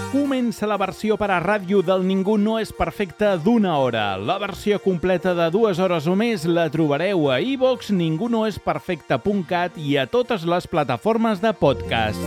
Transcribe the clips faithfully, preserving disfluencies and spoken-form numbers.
Comença la versió per a ràdio del Ningú no és perfecte d'una hora. La versió completa de dues hores o més la trobareu a iVox, ningú no és perfecte punt cat i a totes les plataformes de podcast.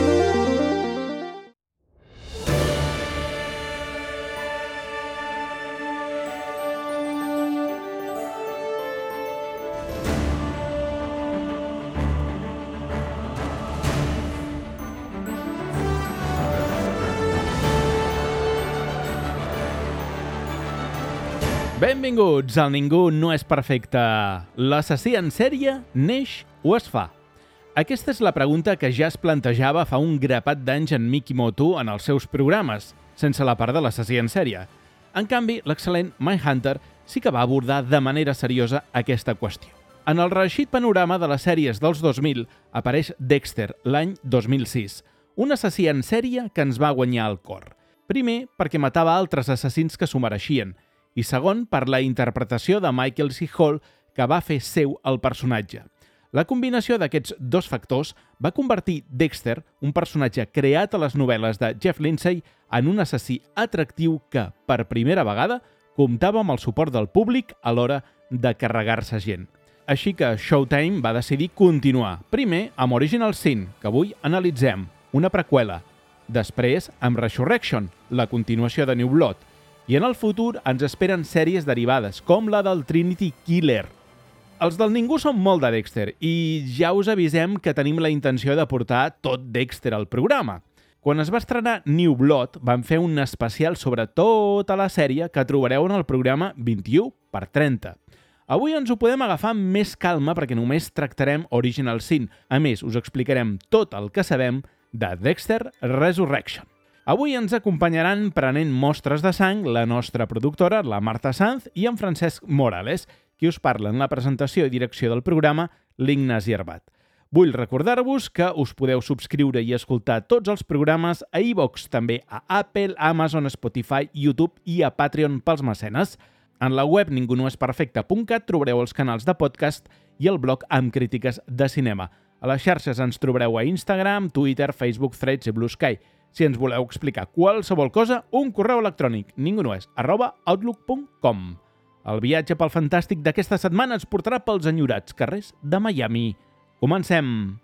Benvinguts al Ningú no és perfecte. L'assassí en sèrie neix o es fa? Aquesta és la pregunta que ja es plantejava fa un grapat d'anys en Mikimoto en els seus programes, sense la part de l'assassí en sèrie. En canvi, l'excel·lent Mindhunter sí que va abordar de manera seriosa aquesta qüestió. En el reeixit panorama de les sèries dels dos mil apareix Dexter, l'any dos mil sis, un assassí en sèrie que ens va guanyar el cor. Primer, perquè matava altres assassins que s'ho mereixien, i segon, per la interpretació de Michael C. Hall, que va fer seu el personatge. La combinació d'aquests dos factors va convertir Dexter, un personatge creat a les novel·les de Jeff Lindsay, en un assassí atractiu que, per primera vegada, comptava amb el suport del públic a l'hora de carregar-se gent. Així que Showtime va decidir continuar, primer amb Original Sin, que avui analitzem, una preqüela, després amb Resurrection, la continuació de New Blood, i en el futur ens esperen sèries derivades, com la del Trinity Killer. Els del Ningú són molt de Dexter i ja us avisem que tenim la intenció de portar tot Dexter al programa. Quan es va estrenar New Blood, vam fer un especial sobre tota la sèrie que trobareu en el programa vint-i-u per trenta. Avui ens ho podem agafar amb més calma perquè només tractarem Original Sin. A més, us explicarem tot el que sabem de Dexter Resurrection. Avui ens acompanyaran prenent mostres de sang la nostra productora, la Marta Sanz, i en Francesc Morales, qui us parla en la presentació i direcció del programa, l'Ignasi Arbat. Vull recordar-vos que us podeu subscriure i escoltar tots els programes a iVox, també a Apple, Amazon, Spotify, YouTube i a Patreon pels mecenes. En la web ningú no és perfecte punt cat trobareu els canals de podcast i el blog amb crítiques de cinema. A les xarxes ens trobareu a Instagram, Twitter, Facebook, Threads i Blue Sky. Si ens voleu explicar qualsevol cosa, un correu electrònic ningunoes arroba outlook punt com. El viatge pel fantàstic d'aquesta setmana ens portarà pels enyorats carrers de Miami. Comencem!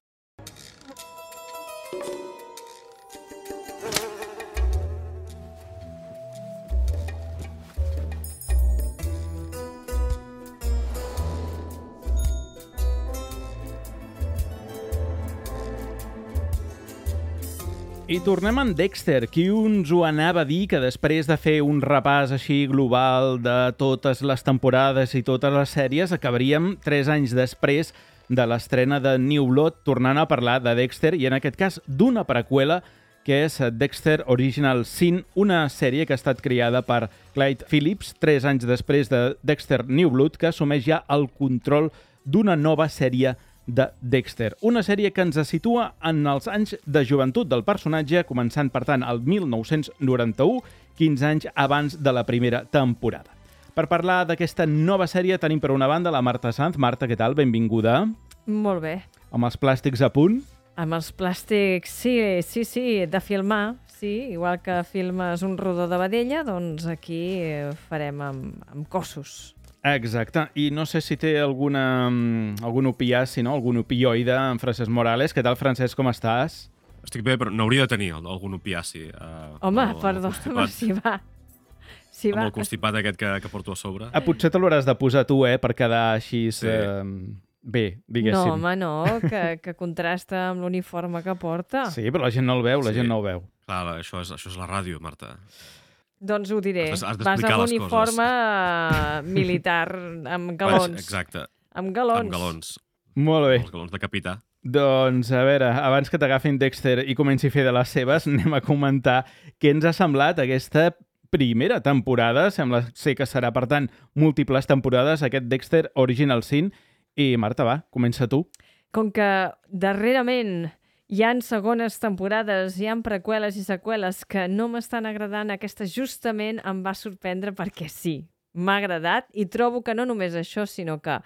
I tornem en Dexter. Qui uns ho anava a dir que després de fer un repàs així global de totes les temporades i totes les sèries, acabaríem tres anys després de l'estrena de New Blood tornant a parlar de Dexter i en aquest cas d'una preqüela que és Dexter Original Sin, una sèrie que ha estat creada per Clyde Phillips tres anys després de Dexter New Blood, que assumeix ja el control d'una nova sèrie de Dexter. Una sèrie que ens situa en els anys de joventut del personatge, començant, per tant, el mil nou-cents noranta-u, quinze anys abans de la primera temporada. Per parlar d'aquesta nova sèrie tenim per una banda la Marta Sanz. Marta, què tal? Benvinguda. Molt bé. Amb els plàstics a punt? Amb els plàstics, sí, sí, sí, de filmar, sí, igual que filmes un rodó de vedella, doncs aquí farem amb, amb cossos. Exacte, i no sé si té alguna, algun opiaci, no? Algun opioide en Francesc Morales. Què tal, Francesc, com estàs? Estic bé, però no hauria de tenir algun opiaci. Uh, Home, el, perdó, el si va. Si amb va. el constipat aquest que, que porto a sobre. Ah, potser te l'hauràs de posar tu, eh, per quedar així sí. eh, bé, diguéssim. No, home, no, que, que contrasta amb l'uniforme que porta. Sí, però la gent no el veu, la sí. gent no el veu. Clar, això és, això és la ràdio, Marta. Doncs ho diré. Has, has vas amb uniforme militar, amb galons. Vaig, exacte. Amb galons. Amb galons. Molt bé. Els galons de capità. Doncs, a veure, abans que t'agafin Dexter i comenci a fer de les seves, anem a comentar què ens ha semblat aquesta primera temporada. Sembla ser que serà, per tant, múltiples temporades, aquest Dexter Original Sin. I, Marta, va, comença tu. Com que darrerament hi ha segones temporades, hi ha preqüeles i seqüeles que no m'estan agradant, aquesta justament em va sorprendre perquè sí, m'ha agradat i trobo que no només això, sinó que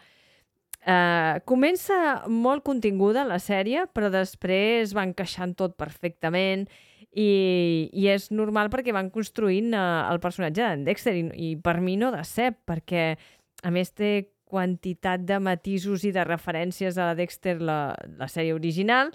eh, comença molt continguda la sèrie, però després va encaixant tot perfectament I, i és normal perquè van construint uh, el personatge d'en Dexter i, i per mi no decep, perquè a més té quantitat de matisos i de referències a la Dexter, la, la sèrie original,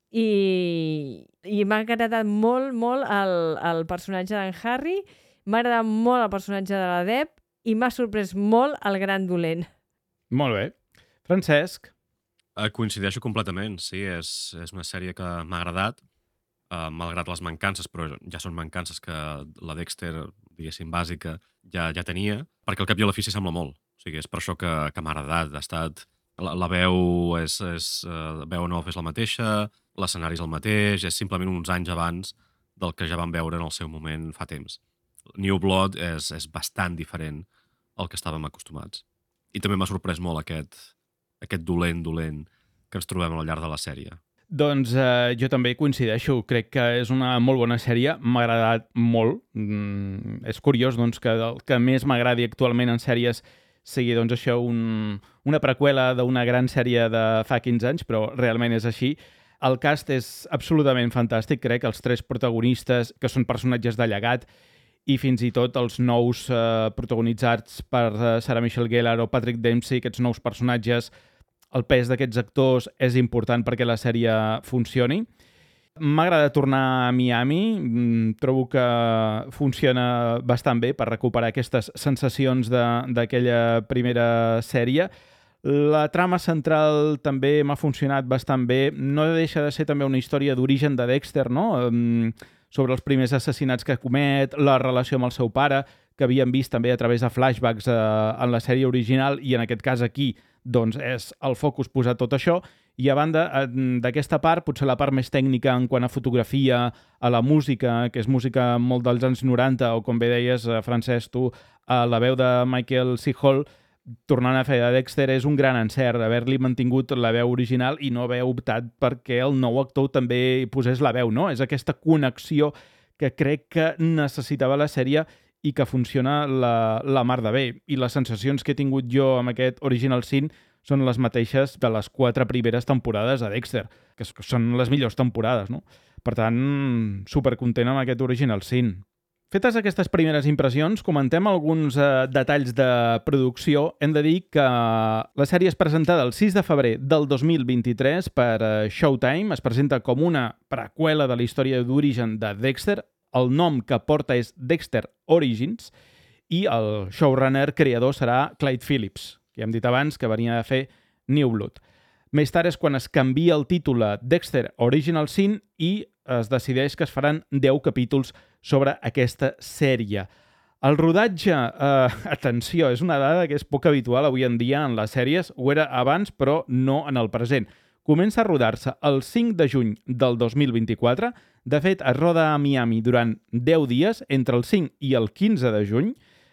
i, i m'ha agradat molt, molt el, el personatge d'en Harry, m'ha agradat molt el personatge de la Deb i m'ha sorprès molt el gran dolent. Molt bé. Francesc? Eh, coincideixo completament, sí, és, és una sèrie que m'ha agradat, eh, malgrat les mancances, però ja són mancances que la Dexter, diguéssim, bàsica, ja, ja tenia, perquè al cap i a la fi s'hi sembla molt. O sigui, és per això que, que m'ha agradat. Ha estat... La, la veu és, és uh, veu nova és la mateixa, l'escenari és el mateix, és simplement uns anys abans del que ja vam veure en el seu moment fa temps. New Blood és, és bastant diferent al que estàvem acostumats. I també m'ha sorprès molt aquest, aquest dolent, dolent que ens trobem al llarg de la sèrie. Doncs eh, jo també coincideixo. Crec que és una molt bona sèrie. M'ha agradat molt. Mm, és curiós doncs, que el que més m'agradi actualment en sèries sigui doncs, això, un, una preqüela d'una gran sèrie de fa quinze anys, però realment és així. El cast és absolutament fantàstic, crec, els tres protagonistes, que són personatges de llegat, i fins i tot els nous eh, protagonitzats per eh, Sarah Michelle Gellar o Patrick Dempsey, aquests nous personatges, el pes d'aquests actors és important perquè la sèrie funcioni. M'agrada tornar a Miami, trobo que funciona bastant bé per recuperar aquestes sensacions d'aquella primera sèrie. La trama central també m'ha funcionat bastant bé. No deixa de ser també una història d'origen de Dexter, no? Sobre els primers assassinats que comet, la relació amb el seu pare, que havíem vist també a través de flashbacks eh, en la sèrie original, i en aquest cas aquí doncs és el focus posat tot això. I a banda d'aquesta part, potser la part més tècnica en quant a fotografia, a la música, que és música molt dels anys noranta, o com bé deies, Francesc, tu, a la veu de Michael C. Hall, tornant a fer de Dexter, és un gran encert haver-li mantingut la veu original i no haver optat perquè el nou actor també posés la veu, no? És aquesta connexió que crec que necessitava la sèrie i que funciona la, la mar de bé. I les sensacions que he tingut jo amb aquest Original Sin són les mateixes de les quatre primeres temporades de Dexter, que són les millors temporades, no? Per tant, supercontent amb aquest Original Sin. Fetes aquestes primeres impressions, comentem alguns eh, detalls de producció. Hem de dir que la sèrie és presentada el sis de febrer del dos mil vint-i-tres per eh, Showtime. Es presenta com una preqüela de la història d'origen de Dexter. El nom que porta és Dexter Origins i el showrunner creador serà Clyde Phillips, que ja hem dit abans que venia a fer New Blood. Més tard és quan es canvia el títol a Dexter Original Sin i es decideix que es faran deu capítols sobre aquesta sèrie. El rodatge, eh, atenció, és una dada que és poc habitual avui en dia en les sèries, ho era abans però no en el present. Comença a rodar-se el cinc de juny del dos mil vint-i-quatre. De fet, es roda a Miami durant deu dies, entre el cinc i el quinze de juny.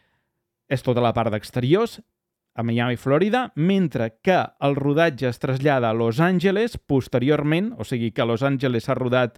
És tota la part d'exteriors, a Miami, Florida, mentre que el rodatge es trasllada a Los Angeles posteriorment, o sigui que a Los Angeles s'ha rodat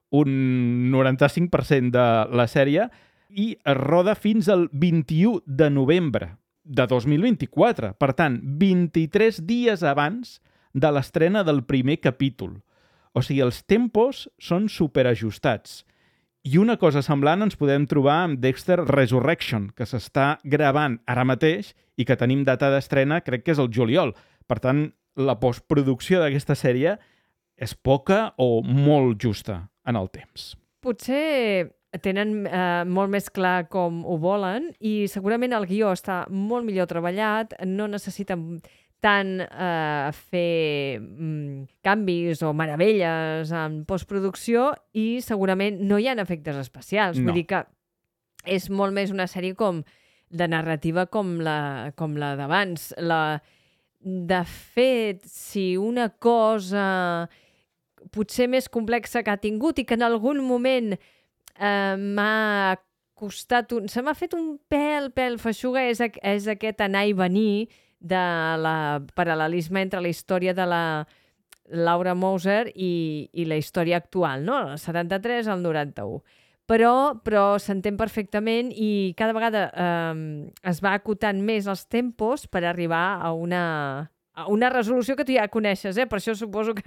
un noranta-cinc per cent de la sèrie i es roda fins al vint-i-u de novembre de dos mil vint-i-quatre. Per tant, vint-i-tres dies abans de l'estrena del primer capítol. O sigui, els tempos són superajustats. I una cosa semblant ens podem trobar amb Dexter Resurrection, que s'està gravant ara mateix i que tenim data d'estrena, crec que és el juliol. Per tant, la postproducció d'aquesta sèrie és poca o molt justa en el temps. Potser tenen eh, molt més clar com ho volen i segurament el guió està molt millor treballat, no necessiten tant eh, fer mm, canvis o meravelles en postproducció i segurament no hi ha efectes especials. No. Vull dir que és molt més una sèrie com de narrativa com la, com la d'abans. La... De fet, si una cosa potser més complexa que ha tingut i que en algun moment eh, m'ha costat... Un... Se m'ha fet un pèl, pèl feixuga, és, és aquest anar i venir de la paral·lelisme entre la història de la Laura Moser i, i la història actual, no? El setanta-tres al noranta-u. Però, però s'entén perfectament i cada vegada eh, es va acotant més els tempos per arribar a una, a una resolució que tu ja coneixes, eh? Per això suposo que,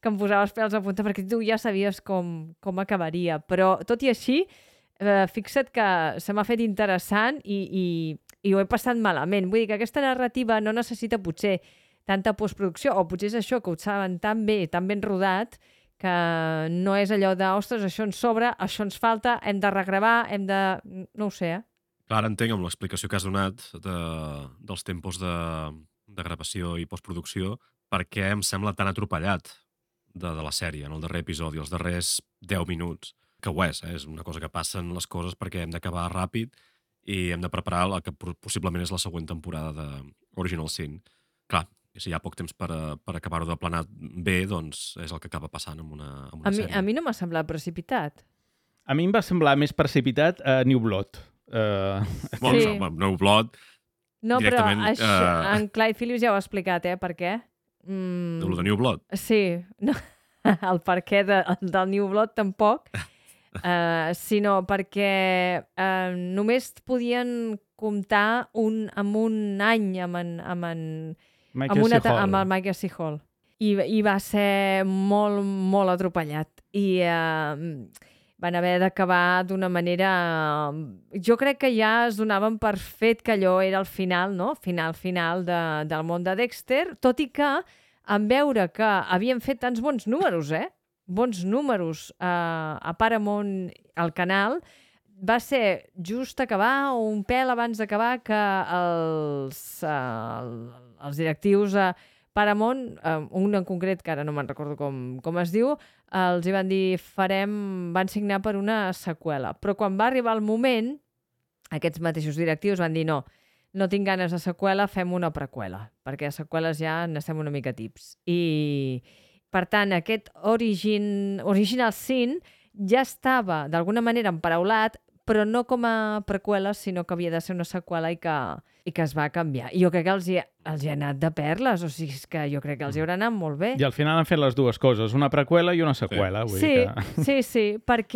que em posava els pèls a punta, perquè tu ja sabies com, com acabaria. Però, tot i així, eh, fixa't que se m'ha fet interessant i, i, i ho he passat malament. Vull dir que aquesta narrativa no necessita potser tanta postproducció, o potser és això, que ho saben tan bé, tan ben rodat, que no és allò de, ostres, això ens sobra, això ens falta, hem de regravar, hem de... no ho sé, eh? Clar, entenc amb l'explicació que has donat de, dels tempos de, de gravació i postproducció, perquè em sembla tan atropellat de, de la sèrie, en el darrer episodi, els darrers deu minuts, que ho és, eh? És una cosa que passen les coses perquè hem d'acabar ràpid i hem de preparar el que possiblement és la següent temporada d'Original Sin. Clar, si hi ha poc temps per, per acabar-ho de planar bé, doncs és el que acaba passant amb una, amb una A mi, sèrie. a mi no m'ha semblat precipitat. A mi em va semblar més precipitat a New Blood. Uh, Bueno, Sí. no, No Blood, No, però Directament, això, eh, en Clyde Phillips ja ho ha explicat, eh? Per què? Mm, de lo de New Blood. Sí, no, el per què de, del New Blood tampoc, uh, sinó perquè uh, només podien comptar un, amb un any amb en, amb en, Michael amb, una, C. Hall. amb el Michael C. Hall. I, I va ser molt, molt atropellat. I uh, van haver d'acabar d'una manera... Jo crec que ja es donaven per fet que allò era el final, no? Final, final de, del món de Dexter, tot i que en veure que havien fet tants bons números, eh? Bons números eh, a Paramount, al canal, va ser just acabar o un pèl abans d'acabar que els, eh, els directius a Paramount, eh, un en concret, que ara no me'n recordo com, com es diu, els hi van dir, farem, van signar per una seqüela. Però quan va arribar el moment, aquests mateixos directius van dir, no, no tinc ganes de seqüela, fem una preqüela, perquè a seqüeles ja n'estem una mica tips. I, per tant, aquest origin, Original Sin ja estava, d'alguna manera, emparaulat, però no com a preqüela, sinó que havia de ser una seqüela i que, i que es va canviar. I jo crec que els hi, els hi ha anat de perles, o sigui, és que jo crec que els hi haurà anat molt bé. I al final han fet les dues coses, una preqüela i una seqüela. Vull Sí, dir que... sí, sí,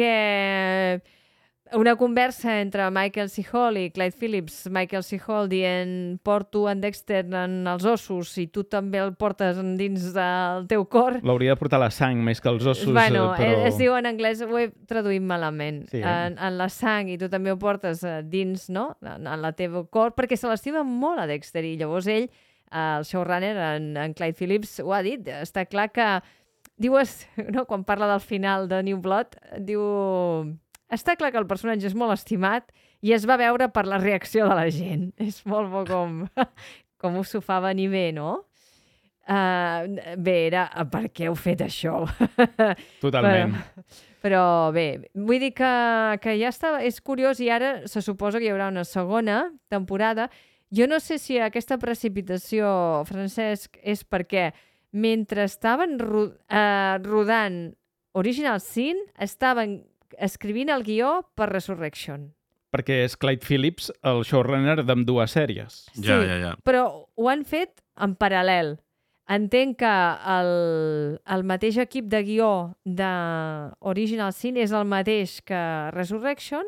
perquè una conversa entre Michael C. Hall i Clyde Phillips, Michael C. Hall dient porto en Dexter en els ossos i tu també el portes dins del teu cor. L'hauria de portar la sang més que els ossos, Bueno, eh, però... es, es diu en anglès, ho he traduït malament, Sí, eh? en, en la sang i tu també ho portes eh, dins, no?, en, en la teva cor, perquè se l'estima molt a Dexter i llavors ell, eh, el showrunner, en, en Clyde Phillips, ho ha dit, està clar que diu, es, no, quan parla del final de New Blood, diu... Està clar que el personatge és molt estimat i es va veure per la reacció de la gent. És molt bo com, com s'ho fa venir bé, no? Uh, bé, era per què heu fet això? Totalment. Però, però bé, vull dir que, que ja està, és curiós i ara se suposa que hi haurà una segona temporada. Jo no sé si aquesta precipitació, Francesc, és perquè mentre estaven ro uh, rodant Original Sin, estaven escrivint el guió per Resurrection. Perquè és Clyde Phillips, el showrunner d'ambdues sèries. Ja, ja, ja. Però ho han fet en paral·lel. Entenc que el, el mateix equip de guió d'Original Sin és el mateix que Resurrection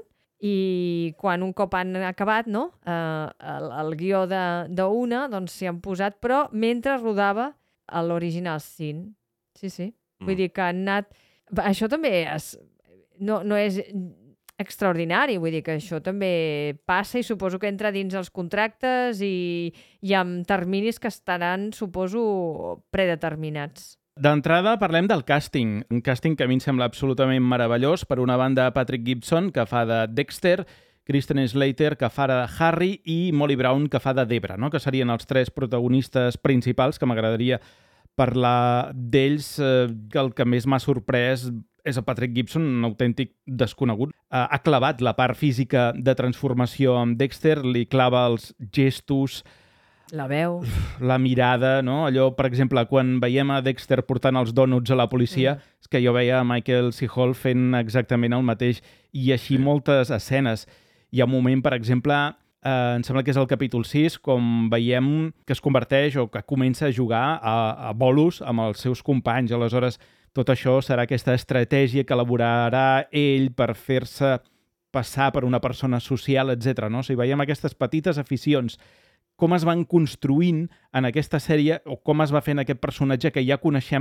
i quan un cop han acabat, no?, eh, el, el guió d'una, doncs s'hi han posat, però mentre rodava l'Original Sin. Sí, sí. Vull Mm. dir que han anat... Això també és... No, no és extraordinari, vull dir que això també passa i suposo que entra dins els contractes i, i amb terminis que estaran, suposo, predeterminats. D'entrada parlem del càsting, un càsting que a mi em sembla absolutament meravellós. Per una banda, Patrick Gibson, que fa de Dexter, Kristen Slater, que fa de Harry, i Molly Brown, que fa de Debra, no?, que serien els tres protagonistes principals, que m'agradaria parlar d'ells. Eh, el que més m'ha sorprès és el Patrick Gibson, un autèntic desconegut. Uh, ha clavat la part física de transformació amb Dexter, li clava els gestos, La veu. la mirada, no? Allò, per exemple, quan veiem a Dexter portant els dònuts a la policia, mm. és que jo veia a Michael C. Hall fent exactament el mateix, i així moltes escenes. Hi ha un moment, per exemple, eh, em sembla que és el capítol sis, com veiem que es converteix o que comença a jugar a, a bolos amb els seus companys. Aleshores, tot això serà aquesta estratègia que elaborarà ell per fer-se passar per una persona social, etcètera. No? O sigui, veiem aquestes petites aficions, com es van construint en aquesta sèrie o com es va fent aquest personatge que ja coneixem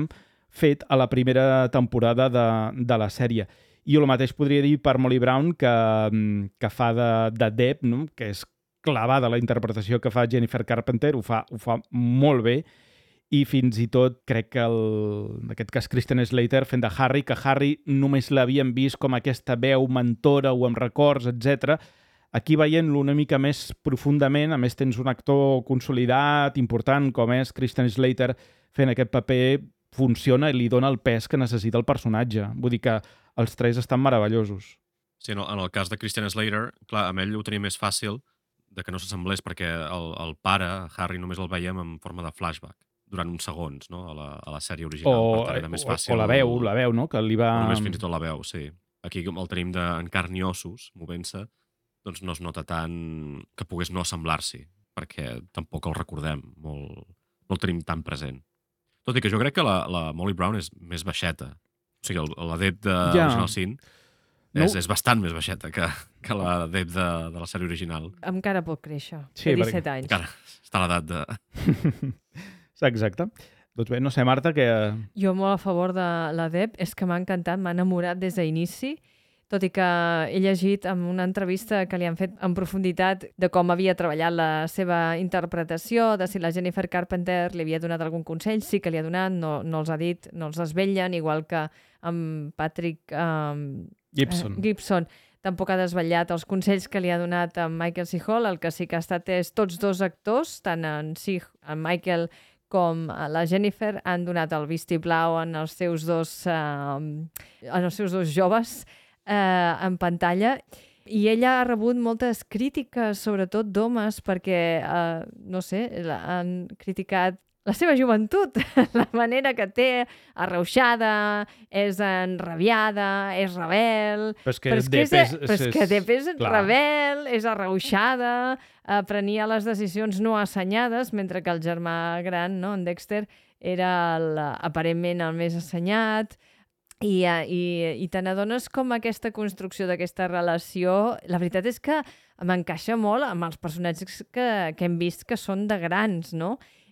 fet a la primera temporada de, de la sèrie. I el mateix podria dir per Molly Brown, que, que fa de, de Deb, no? Que és clavada la interpretació que fa Jennifer Carpenter, ho fa, ho fa molt bé, i fins i tot crec que el, en aquest cas Christian Slater fent de Harry, que Harry només l'havien vist com aquesta veu mentora o amb records, etcètera. Aquí veient-lo una mica més profundament, a més tens un actor consolidat, important, com és Christian Slater fent aquest paper, funciona i li dona el pes que necessita el personatge. Vull dir que els tres estan meravellosos. Sí, en el, en el cas de Christian Slater, clar, amb ell ho tenia més fàcil de que no s'assemblés, perquè el, el pare, Harry, només el veiem en forma de flashback durant uns segons, no?, a la, a la sèrie original. O, per tant, era més fàcil. o la veu, la veu, no?, que li va... O només fins i tot la veu, sí. Aquí el tenim de, en carn i ossos, movent-se, doncs no es nota tant que pogués no assemblar-s'hi, perquè tampoc el recordem, molt, no el tenim tan present. Tot i que jo crec que la, la Molly Brown és més baixeta. O sigui, l'Adep de Ja. Original Sin No. és, és bastant més baixeta que, que l'Adep de, de la sèrie original. Encara pot créixer, Sí, de perquè- disset anys. Encara està a l'edat de... Exacte. Doncs bé, no sé, Marta, que... Jo molt a favor de la Deb, és que m'ha encantat, m'ha enamorat des d'inici, tot i que he llegit en una entrevista que li han fet en profunditat de com havia treballat la seva interpretació, de si la Jennifer Carpenter li havia donat algun consell, sí que li ha donat, no, no els ha dit, no els desvetllen, igual que amb Patrick um, Gibson. eh, Gibson tampoc ha desvetllat els consells que li ha donat a Michael C. Hall. El que sí que ha estat és tots dos actors, tant en, C, en Michael com la Jennifer, han donat el vistiplau en els seus dos, eh, en els seus dos joves eh, en pantalla. I ella ha rebut moltes crítiques, sobretot d'homes, perquè, eh, no sé, la- han criticat la seva joventut, la manera que té, arrauxada, és enrabiada, és rebel... Però és que Però és que, Depp és, és- però és és- que Depp és clar. rebel, és arrauxada, eh, prenia les decisions no assenyades, mentre que el germà gran, no, en Dexter, era el, aparentment el més assenyat. I, eh, i, i te n'adones com aquesta construcció d'aquesta relació, la veritat és que m'encaixa molt amb els personatges que, que hem vist que són de grans, no?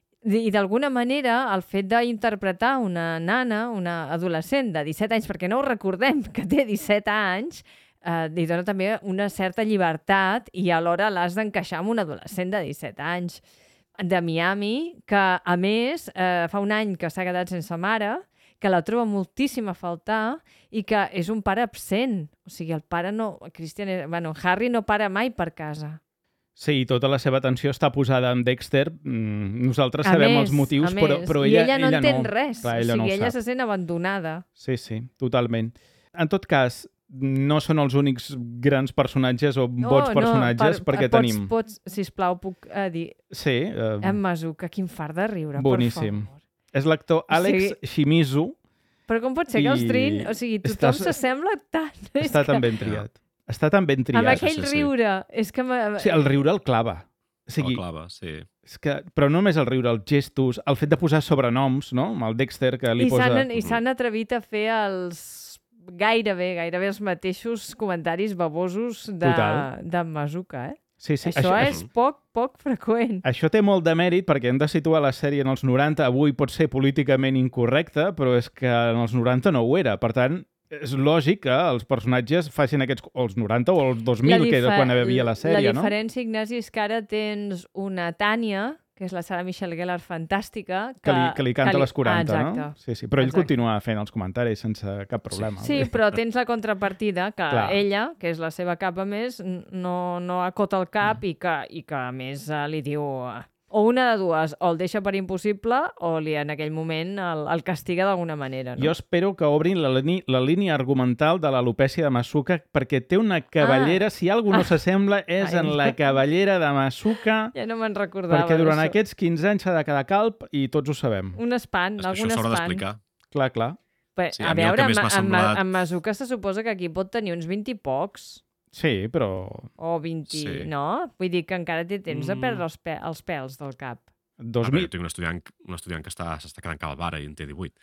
I d'alguna manera el fet d'interpretar una nana, una adolescent de disset anys, perquè no ho recordem que té disset anys, eh, li dona també una certa llibertat i alhora l'has d'encaixar amb un adolescent de disset anys. De Miami, que a més eh, fa un any que s'ha quedat sense mare, que la troba moltíssim a faltar i que és un pare absent. O sigui, el pare no... Christian, bueno, Harry no para mai per casa. Sí, tota la seva atenció està posada en Dexter. Mm, Nosaltres A sabem més, els motius, a però, més. però I ella, ella no entén no. res. Clar, o ella sigui, no ho ella sap. se sent abandonada. Sí, sí, totalment. En tot cas, no són els únics grans personatges o bons personatges, perquè pots, tenim... Pots, sisplau, puc eh, dir... Sí, eh, En Mazuka, quin fart de riure, boníssim. per favor. és l'actor Alex sigui, Shimizu. Però com pot ser que els I trin... O sigui, tothom està- s'assembla tant. És Està que tan ben triat. Està tan ben triat. amb aquell sí, sí. riure. És que... m'ha- Sí, el riure el clava. O sigui, El clava, sí. és que, però no només el riure, els gestos, el fet de posar sobrenoms, no? Amb el Dexter, que li I posa... s'han i s'han atrevit a fer els gairebé, gairebé els mateixos comentaris babosos de, Total. de Mazuka, eh? Sí, sí. Això, això és poc, poc freqüent. Això té molt de mèrit perquè hem de situar la sèrie en els noranta. Avui pot ser políticament incorrecta, però és que en els noranta no ho era. Per tant, és lògic que els personatges facin aquests... o els noranta o els dos mil, que és quan hi havia la sèrie, La no? diferència, Ignasi, és que ara tens una Tània, que és la Sarah Michelle Gellar fantàstica, Que li, que li canta que li- les quaranta, ah, exacte. no? Sí, sí. Però ell Exacte. continua fent els comentaris sense cap problema. Sí, però tens la contrapartida, que Clar. ella, que és la seva capa més, n- no, no acota el cap Mm. i, que, i que a més eh, li diu... eh, o una de dues, o el deixa per impossible o li en aquell moment el, el castiga d'alguna manera. No? Jo espero que obrin la, línia, la línia argumental de l'alopècia de Masuka, perquè té una cavallera, ah. si algú no s'assembla, és Ai. en la cavallera de Masuka, Ja no me'n recordava. perquè durant d'això. aquests quinze anys s'ha de quedar calp i tots ho sabem. Un espant, És que algun això s'haurà espant. d'explicar. Clar, clar. Bé, Sí, a, a mi el veure, que més en, m'ha en, semblat- en Mazuka se suposa que aquí pot tenir uns vint i pocs, Sí, però o vint, Sí. no? Vull dir que encara té temps de Mm. perdre els, pe els pèls del cap. dos Ah, però mil... jo tinc un estudiant, un estudiant que està- s'està quedant calb ara i en té divuit.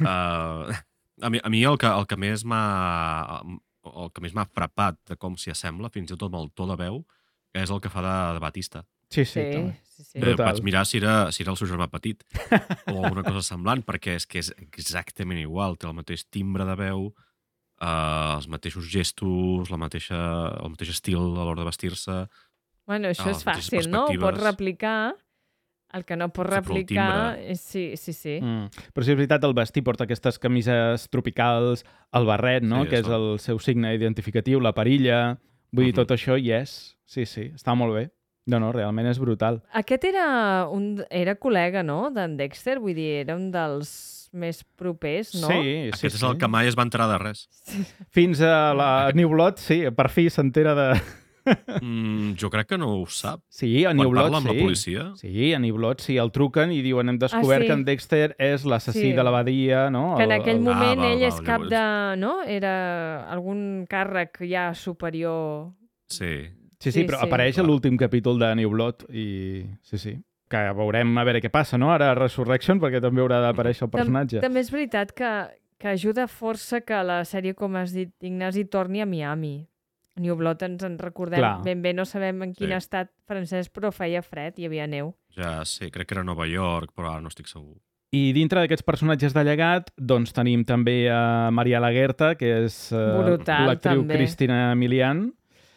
Uh, a, mi, a mi el que, el que més m'ha el que més m'ha frapat de com s'hi assembla, fins i tot amb el to de veu, és el que fa de, de Batista, Sí, sí. Sí, també. sí, sí. Eh, Brutal. vaig mirar si era, si era el seu germà petit o alguna cosa semblant, perquè és que és exactament igual. Té el mateix timbre de veu, eh, els mateixos gestos, la mateixa, el mateix estil a l'hora de vestir-se. Bueno, això Ah, és les mateixes fàcil, no? Ho pots perspectives. replicar. El que no pots Sí, però el replicar... timbre- és- Sí, sí, sí. Mm. Però sí, és veritat, el vestir porta aquestes camises tropicals, el barret, no? Sí, que és això. el seu signe identificatiu, la perilla... Vull dir, Mhm. tot això hi és. Sí, sí, està molt bé. No, no, realment és brutal. Aquest era, un, era col·lega, no?, d'en Dexter. Vull dir, era un dels més propers, no? Sí, sí, Aquest és sí. el que mai es va enterar de res. Fins a la New Blood, sí, per fi s'entera de... Mm, jo crec que no ho sap. Sí, a Quan New Blood, parla amb sí. la policia, Sí, a New Blood, sí, el truquen i diuen hem descobert Ah, sí. que en Dexter és l'assassí Sí. de la badia, no? Que en El- aquell el- moment Ah, val, ell és val, cap llavors. de... No? Era algun càrrec ja superior... sí. Sí, sí, Sí, però sí. apareix a Clar. l'últim capítol de New Blood i... Sí, sí. Que veurem a veure què passa, no? Ara a Resurrection, perquè també haurà d'aparèixer el personatge. Tam també és veritat que, que ajuda força que la sèrie, com has dit, Ignasi, torni a Miami. New Blood ens en recordem Clar. ben bé, no sabem en quin Sí. estat francès, però feia fred, hi havia neu. Ja sé, crec que era Nova York, però ara no estic segur. I dintre d'aquests personatges de llegat, doncs tenim també a Maria Laguerta, que és eh, Brutal, l'actriu també. Cristina Milian,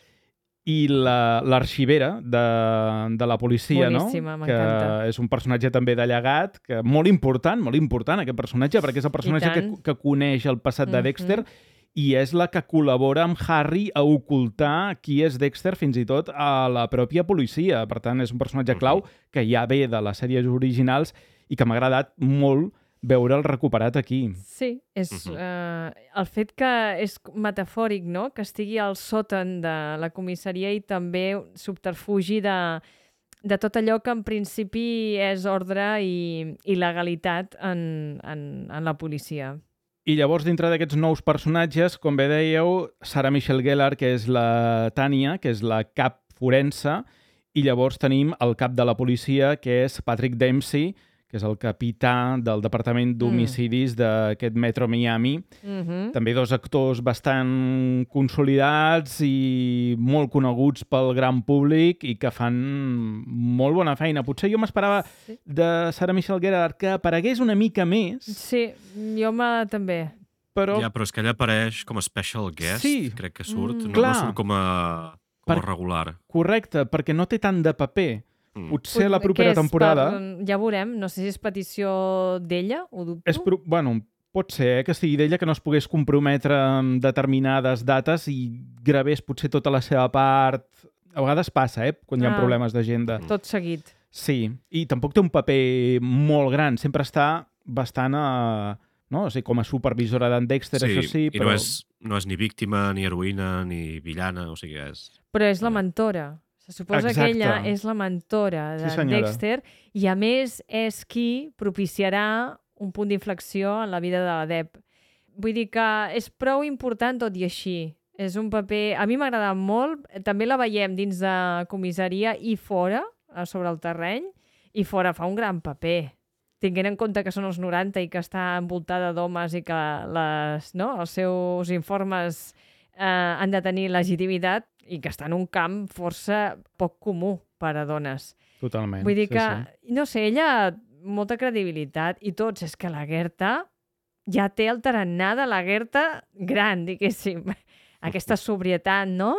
i la- l'arxivera de, de la policia, Boníssima, no? m'encanta. Que és un personatge també de llegat, que molt important, molt important aquest personatge, perquè és el personatge que, tant. que coneix el passat de Mhm. Dexter i és la que col·labora amb Harry a ocultar qui és Dexter fins i tot a la pròpia policia. Per tant, és un personatge clau que ja ve de les sèries originals i que m'ha agradat molt veure'l recuperat aquí. Sí, és Mhm. eh, el fet que és metafòric, no?, que estigui al sòtan de la comissaria i també subterfugi de, de tot allò que en principi és ordre i, i legalitat en, en, en la policia. I llavors, dintre d'aquests nous personatges, com bé dèieu, Sarah Michelle Gellar, que és la Tània, que és la cap forense, i llavors tenim el cap de la policia, que és Patrick Dempsey, que és el capità del Departament d'Homicidis d'aquest Metro Miami. Mhm. També dos actors bastant consolidats i molt coneguts pel gran públic i que fan molt bona feina. Potser jo m'esperava Sí. de Sarah Michelle Gellar que aparegués una mica més, Sí, jo me, també. però Ja, però és que ella apareix com a special guest, Sí. crec que surt. Mm. No, Clar. no surt com a, com a Per- regular. correcte, perquè no té tant de paper. Mm. Potser la Què propera és temporada... Per, ja veurem, no sé si és petició d'ella, ho dubto. És pro... Bueno, pot ser eh, que sigui d'ella que no es pogués comprometre amb determinades dates i gravés potser tota la seva part. A vegades passa, eh? Quan hi ha Ah. problemes d'agenda. Tot seguit. Sí, i tampoc té un paper molt gran. Sempre està bastant a... No? O sigui, com a supervisora d'en Dexter, Sí, això sí, i però... no és, no és ni víctima, ni heroïna, ni villana, o sigui, és... Però és la mentora. Se suposa Exacte. que ella és la mentora de Sí, senyora. Dexter i, a més, és qui propiciarà un punt d'inflexió en la vida de la Deb. Vull dir que és prou important tot i així. És un paper... A mi m'ha agradat molt. També la veiem dins de comissaria i fora, a sobre el terreny, i fora fa un gran paper. Tinguent en compte que són els noranta i que està envoltada d'homes i que les, no, els seus informes eh, han de tenir legitimitat i que està en un camp força poc comú per a dones. Totalment. Vull dir sí, que, sí. no sé, ella molta credibilitat i tots, és que la Gerta ja té el tarannà de la Gerta gran, diguéssim. Aquesta sobrietat, no?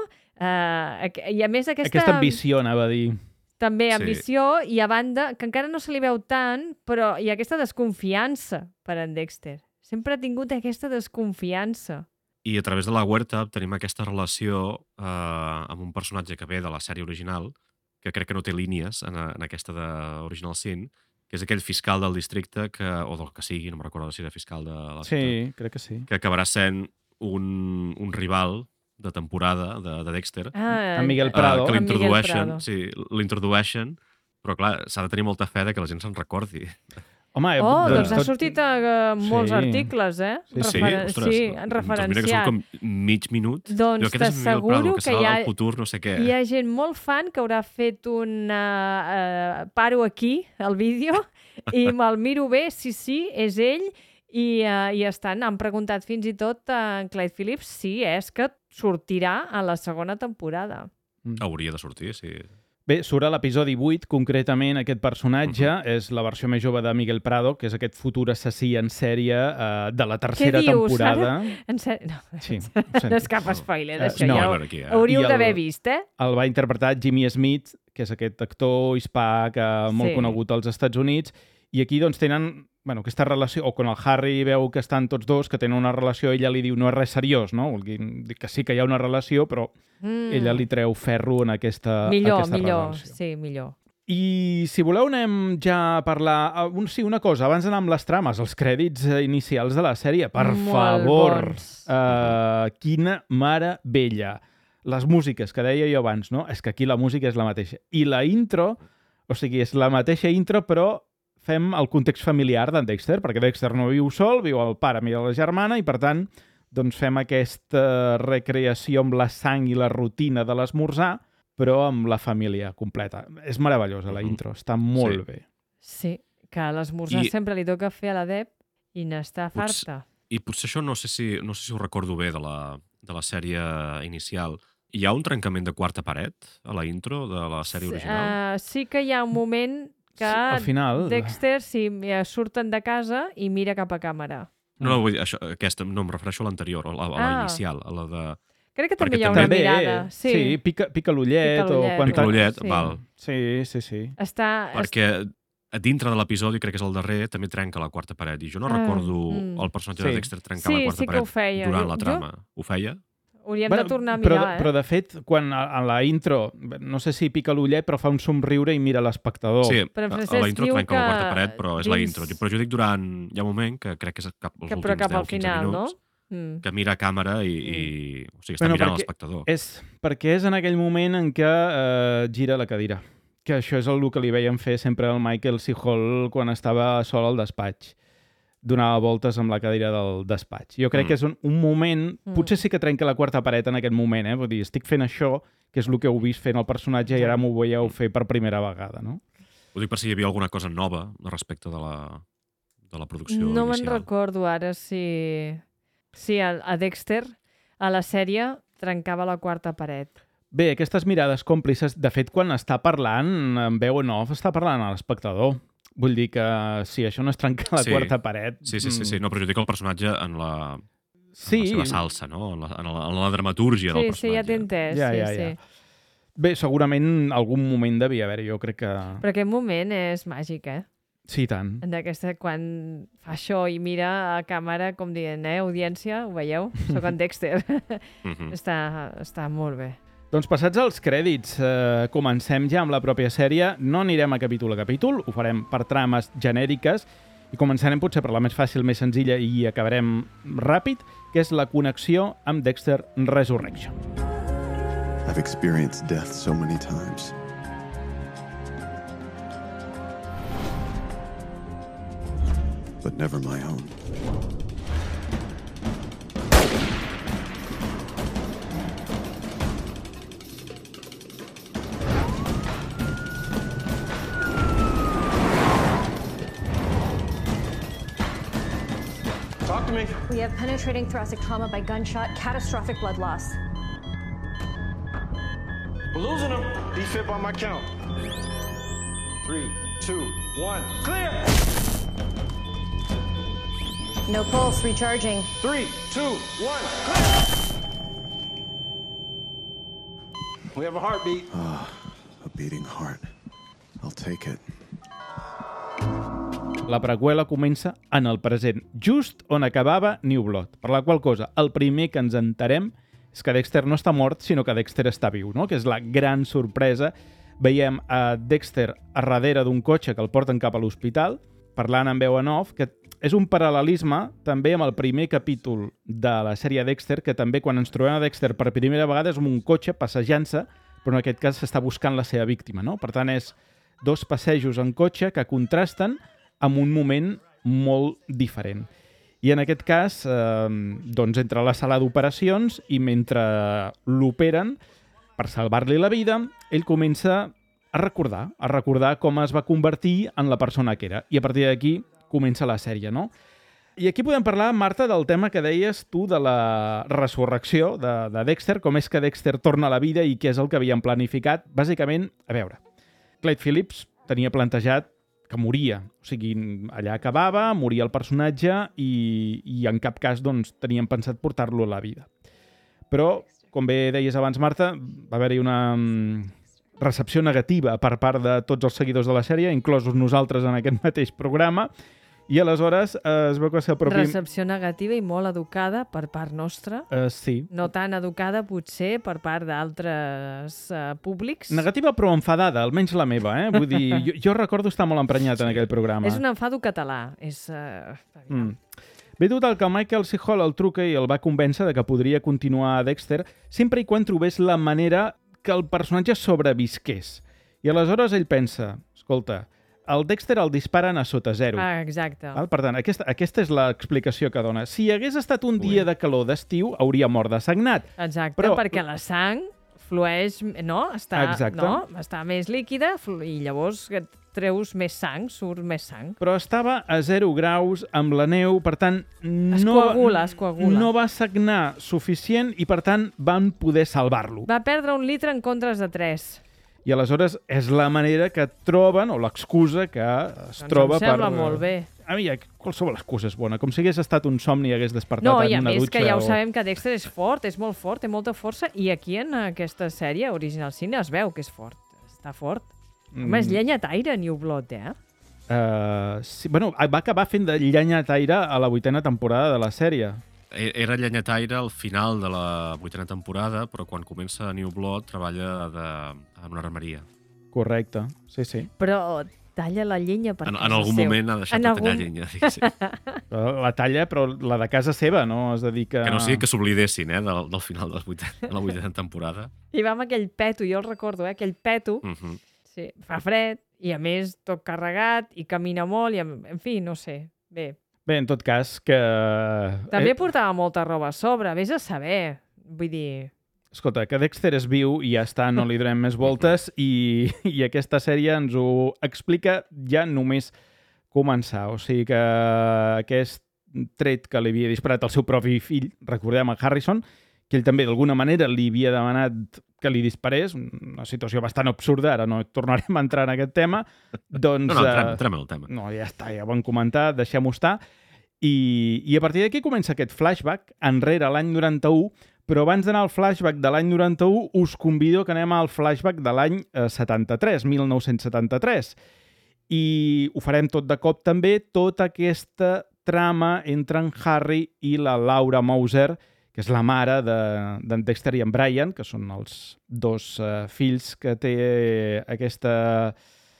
Uh, I a més aquesta... Aquesta ambició, anava a dir. També Sí. ambició i a banda, que encara no se li veu tant, però hi ha aquesta desconfiança per en Dexter. Sempre ha tingut aquesta desconfiança. I a través de la Huerta tenim aquesta relació eh, amb un personatge que ve de la sèrie original, que crec que no té línies en, en aquesta de Original Sin, que és aquell fiscal del districte, que, o del que sigui, no me'n recordo si era fiscal de la ciutat, Sí, crec que sí. que acabarà sent un, un rival de temporada de, de Dexter, Ah, En Miguel eh, Prado. que En Miguel l'introdueixen, Prado. sí, l'introdueixen, però clar, s'ha de tenir molta fe de que la gent se'n recordi. Home, Oh, doncs ha tot- sortit a, molts Sí. articles, eh? Sí, sí, Referen- ostres, sí, han doncs mira que surt referenciat. com mig minut. Doncs Diu, aquest és Miguel t'asseguro Prado, que que serà hi ha- el futur no sé què. Hi ha gent molt fan que haurà fet un uh, paro aquí, al vídeo, i me'l miro bé, sí, sí, és ell, i, uh, i estan, han preguntat fins i tot a en Clyde Phillips si és que sortirà a la segona temporada. Hauria de sortir, sí. Bé, surt a l'episodi vuit, concretament aquest personatge uh -huh. és la versió més jove de Miguel Prado, que és aquest futur assassí en sèrie uh, de la tercera Què dius, temporada. Ara? En sèrie? No, sí, no és cap spoiler, Uh, això no. ja ho, Aquí, eh? hauríeu I el- d'haver vist, eh? El va interpretar Jimmy Smith, que és aquest actor hispà que molt Sí. conegut als Estats Units, i aquí doncs tenen bueno, aquesta relació, o quan el Harry veu que estan tots dos, que tenen una relació, ella li diu no és res seriós, no? Vol dir que sí que hi ha una relació, però Mm. ella li treu ferro en aquesta, Millor, aquesta millor, relació. sí, millor. I si voleu anem ja a parlar... ah, Un, sí, una cosa, abans d'anar amb les trames, els crèdits eh, inicials de la sèrie, per Molt favor. bons. Uh, quina meravella. Les músiques que deia jo abans, no? És que aquí la música és la mateixa. I la intro, o sigui, és la mateixa intro, però fem el context familiar d'en Dexter, perquè Dexter no viu sol, viu el pare i la germana, i per tant doncs fem aquesta recreació amb la sang i la rutina de l'esmorzar, però amb la família completa. És meravellosa la Mhm. intro, està molt Sí. bé. Sí, que a l'esmorzar I- sempre li toca fer a la Deb i n'està Potser- farta. I potser això no sé si, no sé si ho recordo bé de la, de la sèrie inicial. Hi ha un trencament de quarta paret a la intro de la sèrie original? Uh, sí que hi ha un moment que Sí, al final- Dexter sí, eh, surten de casa i mira cap a càmera. No, no, vull dir, això, aquesta, no, em refereixo a l'anterior, a la, a la Ah. inicial, a la de... Crec que Perquè també hi ha també- una També, mirada. sí, Sí, pica, pica l'ullet, Pica l'ullet, o quan... Pica l'ullet, sí. val. Sí, sí, sí. Està... Perquè a dintre de l'episodi, crec que és el darrer, també trenca la quarta paret. I jo no Ah, recordo mm. el personatge Sí. de Dexter trencar Sí, la quarta sí que paret ho feia. durant Jo- la jo- trama. Ho feia? Hauríem Bueno, de tornar a però, mirar, però eh? de fet, quan a, a la intro, no sé si pica l'ullet, però fa un somriure i mira l'espectador. Sí, Però en a, a Francesc la intro diu trenca la que quarta paret, però és la dins- intro. Però jo dic durant... Hi ha un moment que crec que és cap als que, últims però cap deu al o quinze final, minuts, no? Mm. que mira a càmera i... i o sigui, està Bueno, mirant perquè l'espectador. És perquè és en aquell moment en què eh, gira la cadira. Que això és el que li veiem fer sempre al Michael C. Hall quan estava sol al despatx. Donava voltes amb la cadira del despatx. Jo crec Mm. que és un, un moment... Mm. Potser sí que trenca la quarta paret en aquest moment, eh? Vull dir, estic fent això, que és el que heu vist fent el personatge, i ara m'ho veieu fer per primera vegada, no? Ho dic per si hi havia alguna cosa nova respecte de la, de la producció No me'n inicial. recordo ara si... Si a, a Dexter, a la sèrie, trencava la quarta paret. Bé, aquestes mirades còmplices, de fet, quan està parlant, en veu en off, està parlant a l'espectador. Vull dir que, si això no és trencar la Sí. quarta paret... Sí, sí, sí, sí. mm, No, però jo dic el personatge en la, sí. en la seva salsa, no? En la, en la, en la dramatúrgia del Sí, sí, personatge. ja t'he entès. Ja, sí, ja, sí. ja. Bé, segurament algun moment devia haver-hi, jo crec que... Però aquest moment és màgic, eh? Sí, tant. D'aquesta, quan fa això i mira a càmera com dient, eh, audiència, ho veieu? Soc en Dexter. Mhm. està, està molt bé. Doncs passats els crèdits, eh, comencem ja amb la pròpia sèrie. No anirem a capítol a capítol, ho farem per trames genèriques i començarem potser per la més fàcil, més senzilla i acabarem ràpid, que és la connexió amb Dexter Resurrection. I've experienced death so many times. But never my own. Talk to me. We have penetrating thoracic trauma by gunshot, catastrophic blood loss. We're losing him. Defib on my count. Three, two, one. Clear. No pulse, recharging. Three, two, one. Clear. We have a heartbeat. A beating heart. I'll take it. La preqüela comença en el present, just on acabava New Blood, per la qual cosa el primer que ens enterem és que Dexter no està mort, sinó que Dexter està viu, no? Que és la gran sorpresa. Veiem a Dexter a darrere d'un cotxe que el porten cap a l'hospital, parlant en veu en off, que és un paral·lelisme també amb el primer capítol de la sèrie Dexter, que també quan ens trobem a Dexter per primera vegada és amb un cotxe passejant-se, però en aquest cas s'està buscant la seva víctima, no? Per tant, és dos passejos en cotxe que contrasten amb un moment molt diferent. I en aquest cas, eh, doncs entra a la sala d'operacions i mentre l'operen, per salvar-li la vida, ell comença a recordar, a recordar com es va convertir en la persona que era. I a partir d'aquí comença la sèrie, no? I aquí podem parlar, Marta, del tema que deies tu de la resurrecció de, de Dexter, com és que Dexter torna a la vida i què és el que havien planificat. Bàsicament, a veure, Clyde Phillips tenia plantejat que moria. O sigui, allà acabava, moria el personatge i, i en cap cas doncs, tenien pensat portar-lo a la vida. Però, com bé deies abans, Marta, va haver-hi una recepció negativa per part de tots els seguidors de la sèrie, inclosos nosaltres en aquest mateix programa, i aleshores eh, es veu que ser el propi... Recepció negativa i molt educada per part nostra. Uh, sí. No tan educada, potser, per part d'altres uh, públics. Negativa però enfadada, almenys la meva, eh? Vull dir, jo, jo recordo estar molt emprenyat en aquell programa. És un enfado català. És... Uh... Mm. Bé, total, que el Michael C. Hall el truca i el va convèncer de que podria continuar a Dexter sempre i quan trobés la manera que el personatge sobrevisqués. I aleshores ell pensa, escolta, el Dexter el disparen a sota zero. Ah, exacte. Val? Per tant, aquesta, aquesta és l'explicació que dona. Si hagués estat un dia de calor d'estiu, hauria mort de sagnat. Exacte, Però... perquè la sang flueix, no? Està, Exacte. no? Està més líquida i llavors treus més sang, surt més sang. Però estava a zero graus amb la neu, per tant, no, es coagula, es coagula. no va sagnar suficient i, per tant, van poder salvar-lo. Va perdre un litre en comptes de tres. I aleshores és la manera que troben, o l'excusa que es doncs troba em sembla per... molt bé. A mi, qualsevol excusa és bona. Com si hagués estat un somni i hagués despertat No, en i a una més dutxa. que ja ho o... sabem que Dexter és fort, és molt fort, té molta força, i aquí en aquesta sèrie Original Cine es veu que és fort. Està fort. Mm. Home, és llenyataire, New Blood, eh? Uh, sí, bueno, va acabar fent de llenyataire a la vuitena temporada de la sèrie. Era llenyataire al final de la vuitena temporada, però quan comença New Blood treballa de, en una armeria. Correcte, sí, sí. Però talla la llenya per En, casa en algun seu. moment ha deixat En de algun... tallar llenya, diguéssim. La talla, però la de casa seva, no? Es dedica... Que no sigui que s'oblidessin, eh, del, del final de la vuitena, de la vuitena temporada. I va amb aquell peto, jo el recordo, eh? Aquell peto, Uh -huh. sí, fa fred, i a més tot carregat, i camina molt, i en, en fi, no sé, bé. Bé, en tot cas, que... També eh, portava molta roba a sobre, vés a saber. Vull dir... Escolta, que Dexter és viu i ja està, no li donem més voltes i, i aquesta sèrie ens ho explica ja només començar. O sigui que aquest tret que li havia disparat el seu propi fill, recordem a Harrison, que ell també d'alguna manera li havia demanat que li disparés, una situació bastant absurda, ara no tornarem a entrar en aquest tema, doncs... No, no, entrem, eh, entrem en el tema. No, ja està, ja ho hem comentat, deixem-ho estar. I, I a partir d'aquí comença aquest flashback enrere l'any noranta-u, però abans d'anar al flashback de l'any noranta-u, us convido que anem al flashback de l'any eh, setanta-tres, mil nou-cents setanta-tres. I ho farem tot de cop també, tota aquesta trama entre en Harry i la Laura Mauser, que és la mare d'en de, Dexter i en Brian, que són els dos eh, fills que té aquesta...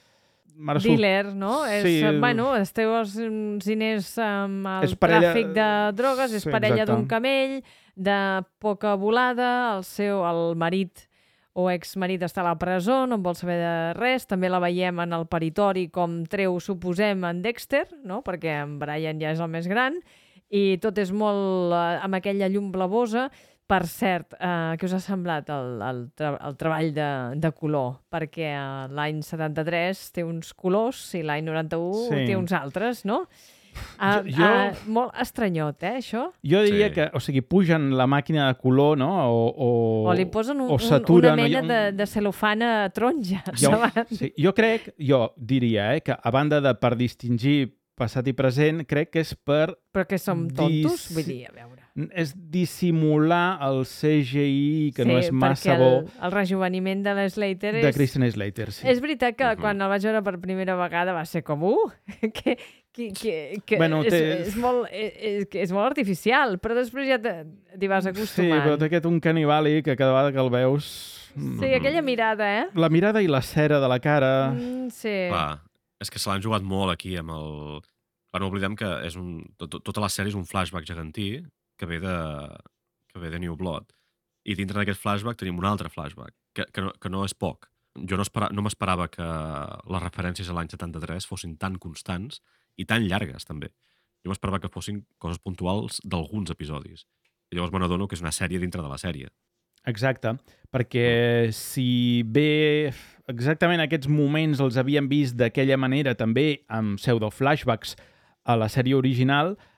Mare Dealer, no? Sí. És, bueno, es té els uns diners amb el És parella- tràfic de drogues, és Sí, parella exacte. d'un camell, de poca volada, el seu, el marit o exmarit està a la presó, no en vol saber de res, també la veiem en el peritori com treu, suposem, en Dexter, no? Perquè en Brian ja és el més gran, i tot és molt eh, amb aquella llum blavosa. Per cert, eh, què us ha semblat el, el, tra el treball de, de color? Perquè eh, l'any setanta-tres té uns colors i l'any noranta-u Sí. té uns altres, no? Uh, Jo- jo- uh, molt estranyot, eh, això? Jo diria Sí. que, o sigui, pugen la màquina de color, no? O, o, O li posen un, o un, s'aturen, una no? Hi ha mena un- de, de cel·lofana taronja. hi ha un- saben? sí, jo crec, jo diria, eh, que a banda de per distingir passat i present, crec que és per... Però que som tontos? Dis- Vull dir, a veure. és dissimular el C G I, que sí, no és massa perquè bo, el, el rejuveniment de l'Slater de és... Christian Slater. Sí. És veritat que Mhm. quan el vaig veure per primera vegada va ser com, uh, que, que, que, que Bueno, és, té- és, molt, és, és molt artificial, però després ja te- t'hi vas Sí, acostumant. però té aquest un canibali que cada vegada que el veus... Sí, aquella mirada, eh? La mirada i la cera de la cara... Mm, sí. Clar, és que se l'han jugat molt aquí amb el... Clar, no oblidem que és un... tot, tot- tota la sèrie és un flashback gegantí que ve de, que ve de New Blood. I dintre d'aquest flashback tenim un altre flashback, que, que, no, que no és poc. Jo no, espera, no m'esperava que les referències a l'any setanta-tres fossin tan constants i tan llargues, també. Jo m'esperava que fossin coses puntuals d'alguns episodis. I llavors me n'adono que és una sèrie dintre de la sèrie. Exacte, perquè si bé exactament aquests moments els havíem vist d'aquella manera també amb pseudo-flashbacks a la sèrie original,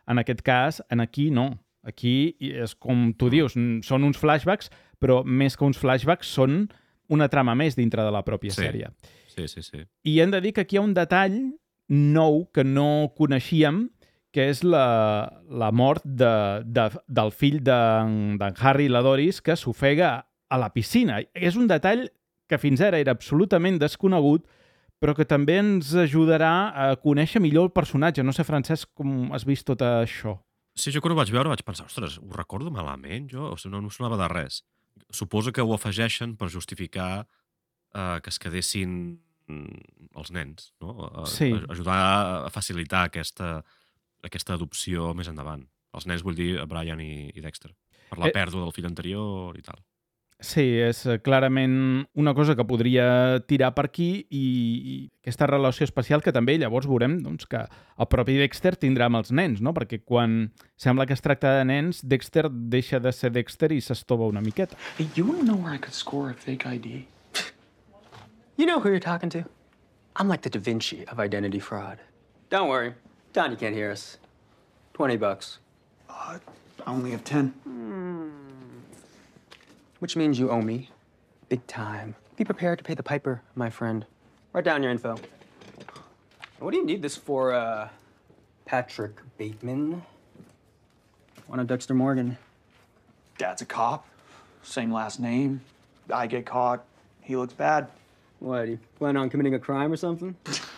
En aquest cas, en aquí no. Aquí és com tu dius, són uns flashbacks, però més que uns flashbacks són una trama més dintre de la pròpia Sí. sèrie. Sí, sí, sí. I hem de dir que aquí hi ha un detall nou que no coneixíem, que és la, la mort de, de, del fill d'en de, Harry i la Doris, que s'ofega a la piscina. És un detall que fins ara era absolutament desconegut, però que també ens ajudarà a conèixer millor el personatge. No sé, Francesc, com has vist tot això? Sí, jo quan ho vaig veure vaig pensar, ostres, ho recordo malament, jo? O sigui, no, no sonava de res. Suposo que ho afegeixen per justificar eh, que es quedessin mm, els nens, no? A, Sí. a, ajudar a facilitar aquesta, aquesta adopció més endavant. Els nens vull dir Brian i, i Dexter. Per la Eh. pèrdua del fill anterior i tal. Sí, és eh, clarament una cosa que podria tirar per aquí i, i aquesta relació especial que també llavors veurem doncs, que el propi Dexter tindrà amb els nens, no? Perquè quan sembla que es tracta de nens, Dexter deixa de ser Dexter i s'estova una miqueta. Hey, you want to know where I could score a fake I D? You know who you're talking to? I'm like the Da Vinci of identity fraud. Don't worry. Donnie can't hear us. Twenty bucks. Uh, I only have ten. Which means you owe me. Big time. Be prepared to pay the piper, my friend. Write down your info. What do you need this for, uh... Patrick Bateman? Want a Dexter Morgan? Dad's a cop. Same last name. I get caught. He looks bad. What, you plan on committing a crime or something?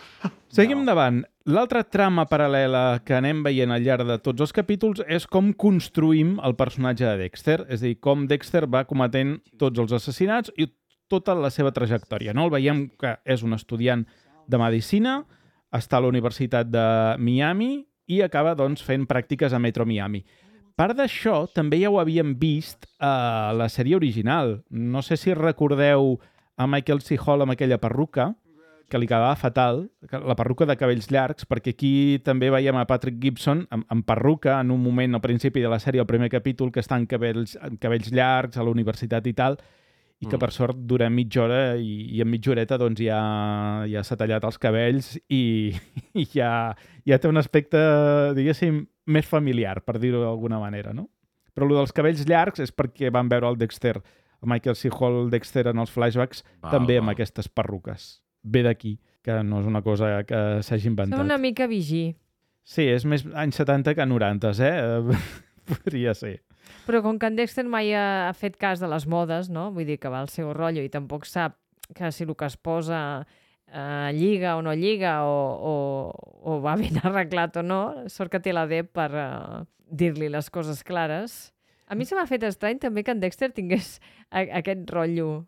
Seguim endavant. L'altra trama paral·lela que anem veient al llarg de tots els capítols és com construïm el personatge de Dexter, és a dir, com Dexter va cometent tots els assassinats i tota la seva trajectòria. No? El veiem que és un estudiant de medicina, està a la Universitat de Miami i acaba doncs, fent pràctiques a Metro Miami. Part d'això també ja ho havíem vist a la sèrie original. No sé si recordeu a Michael C. Hall amb aquella perruca, que li quedava fatal, la perruca de cabells llargs, perquè aquí també veiem a Patrick Gibson amb, amb perruca en un moment al principi de la sèrie, el primer capítol, que està en cabells, en cabells llargs a la universitat i tal, i que Mm. per sort dura mitja hora i, i en mitja horeta doncs, ja, ja s'ha tallat els cabells i, i ja, ja té un aspecte, diguéssim, més familiar, per dir-ho d'alguna manera, no? Però el dels cabells llargs és perquè van veure el Dexter, el Michael C. Hall Dexter en els flashbacks, Val, també amb val. aquestes perruques. Ve d'aquí, que no és una cosa que s'hagi inventat. Són una mica vigí. Sí, és més anys setanta que noranta, eh? Podria ser. Però com que en Dexter mai ha fet cas de les modes, no? Vull dir que va al seu rotllo i tampoc sap que si el que es posa eh, lliga o no lliga o, o, o va ben arreglat o no, sort que té la D per eh, dir-li les coses clares. A mi se m'ha fet estrany també que en Dexter tingués a, aquest rotllo,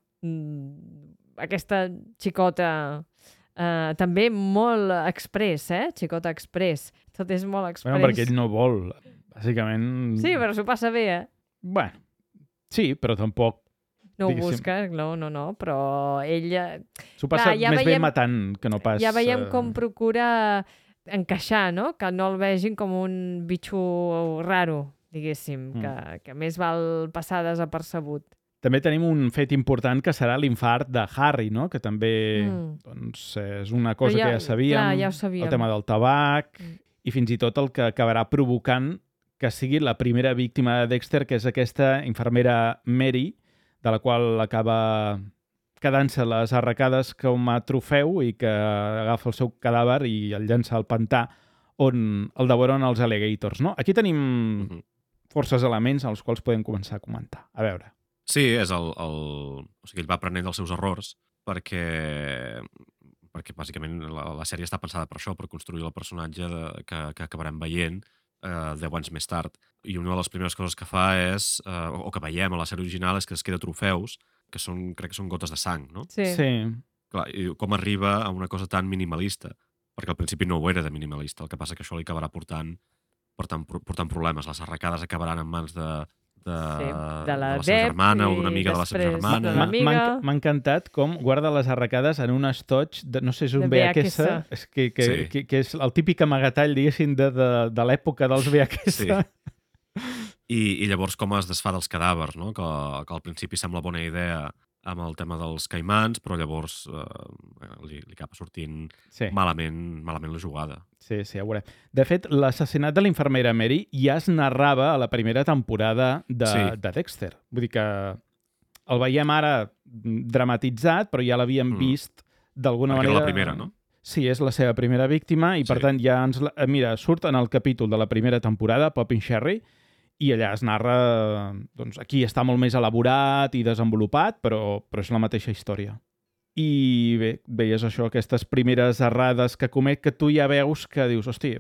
mm, aquesta xicota eh, també molt express, eh? Xicota express. Tot és molt express. Bueno, perquè ell no vol, bàsicament... Sí, però s'ho passa bé, eh? Bueno, sí, però tampoc... No ho diguéssim, busca, no, no, no, però ella... S'ho passa Clar, ja més bé veiem- matant que no pas... Ja veiem eh, com procura encaixar, no? Que no el vegin com un bitxo raro, diguéssim, Mm. que, que més val passar desapercebut. També tenim un fet important que serà l'infart de Harry, no? Que també Mm. doncs, és una cosa Però ja- que ja sabíem, clar, ja ho sabíem. el tema del tabac, Mm. i fins i tot el que acabarà provocant que sigui la primera víctima de Dexter, que és aquesta infermera Mary, de la qual acaba quedant-se les arracades com a trofeu i que agafa el seu cadàver i el llança al pantà on el devoren els alligators, no? Aquí tenim Mhm. forces elements als quals podem començar a comentar. A veure. Sí, és el, el... O sigui, ell va aprenent dels seus errors perquè, perquè bàsicament la, la sèrie està pensada per això, per construir el personatge de, que, que acabarem veient eh, deu anys més tard. I una de les primeres coses que fa és, eh, o que veiem a la sèrie original, és que es queda trofeus, que són, crec que són gotes de sang, no? Sí. Sí. Clar, i com arriba a una cosa tan minimalista? Perquè al principi no ho era de minimalista, el que passa que això li acabarà portant, portant, portant problemes. Les arracades acabaran en mans de, de, Sí, de de la la seva Deb germana o i d'una amiga de la seva després germana. de M'ha l'amiga. m'ha enc- m'ha encantat com guarda les arracades en un estoig, de, no sé si és un De V H S, V H S. és que, que, Sí. que, que és el típic amagatall, diguéssim, de, de, de l'època dels V H S. Sí. I, I llavors com es desfà dels cadàvers, no? Que, que al principi sembla bona idea amb el tema dels caimans, però llavors eh, li, li acaba sortint Sí. malament, malament la jugada. Sí, sí, ja ho veurem. De fet, l'assassinat de l'infermera Mary ja es narrava a la primera temporada de, Sí. de Dexter. Vull dir que el veiem ara dramatitzat, però ja l'havíem Mm. vist d'alguna Perquè manera... era la primera, no? Sí, és la seva primera víctima i, per Sí. tant, ja ens... la- Mira, surt en el capítol de la primera temporada, Poppin' Sherry, i allà es narra... Doncs aquí està molt més elaborat i desenvolupat, però, però és la mateixa història. I bé, veies això, aquestes primeres errades que comet, que tu ja veus que dius, hosti,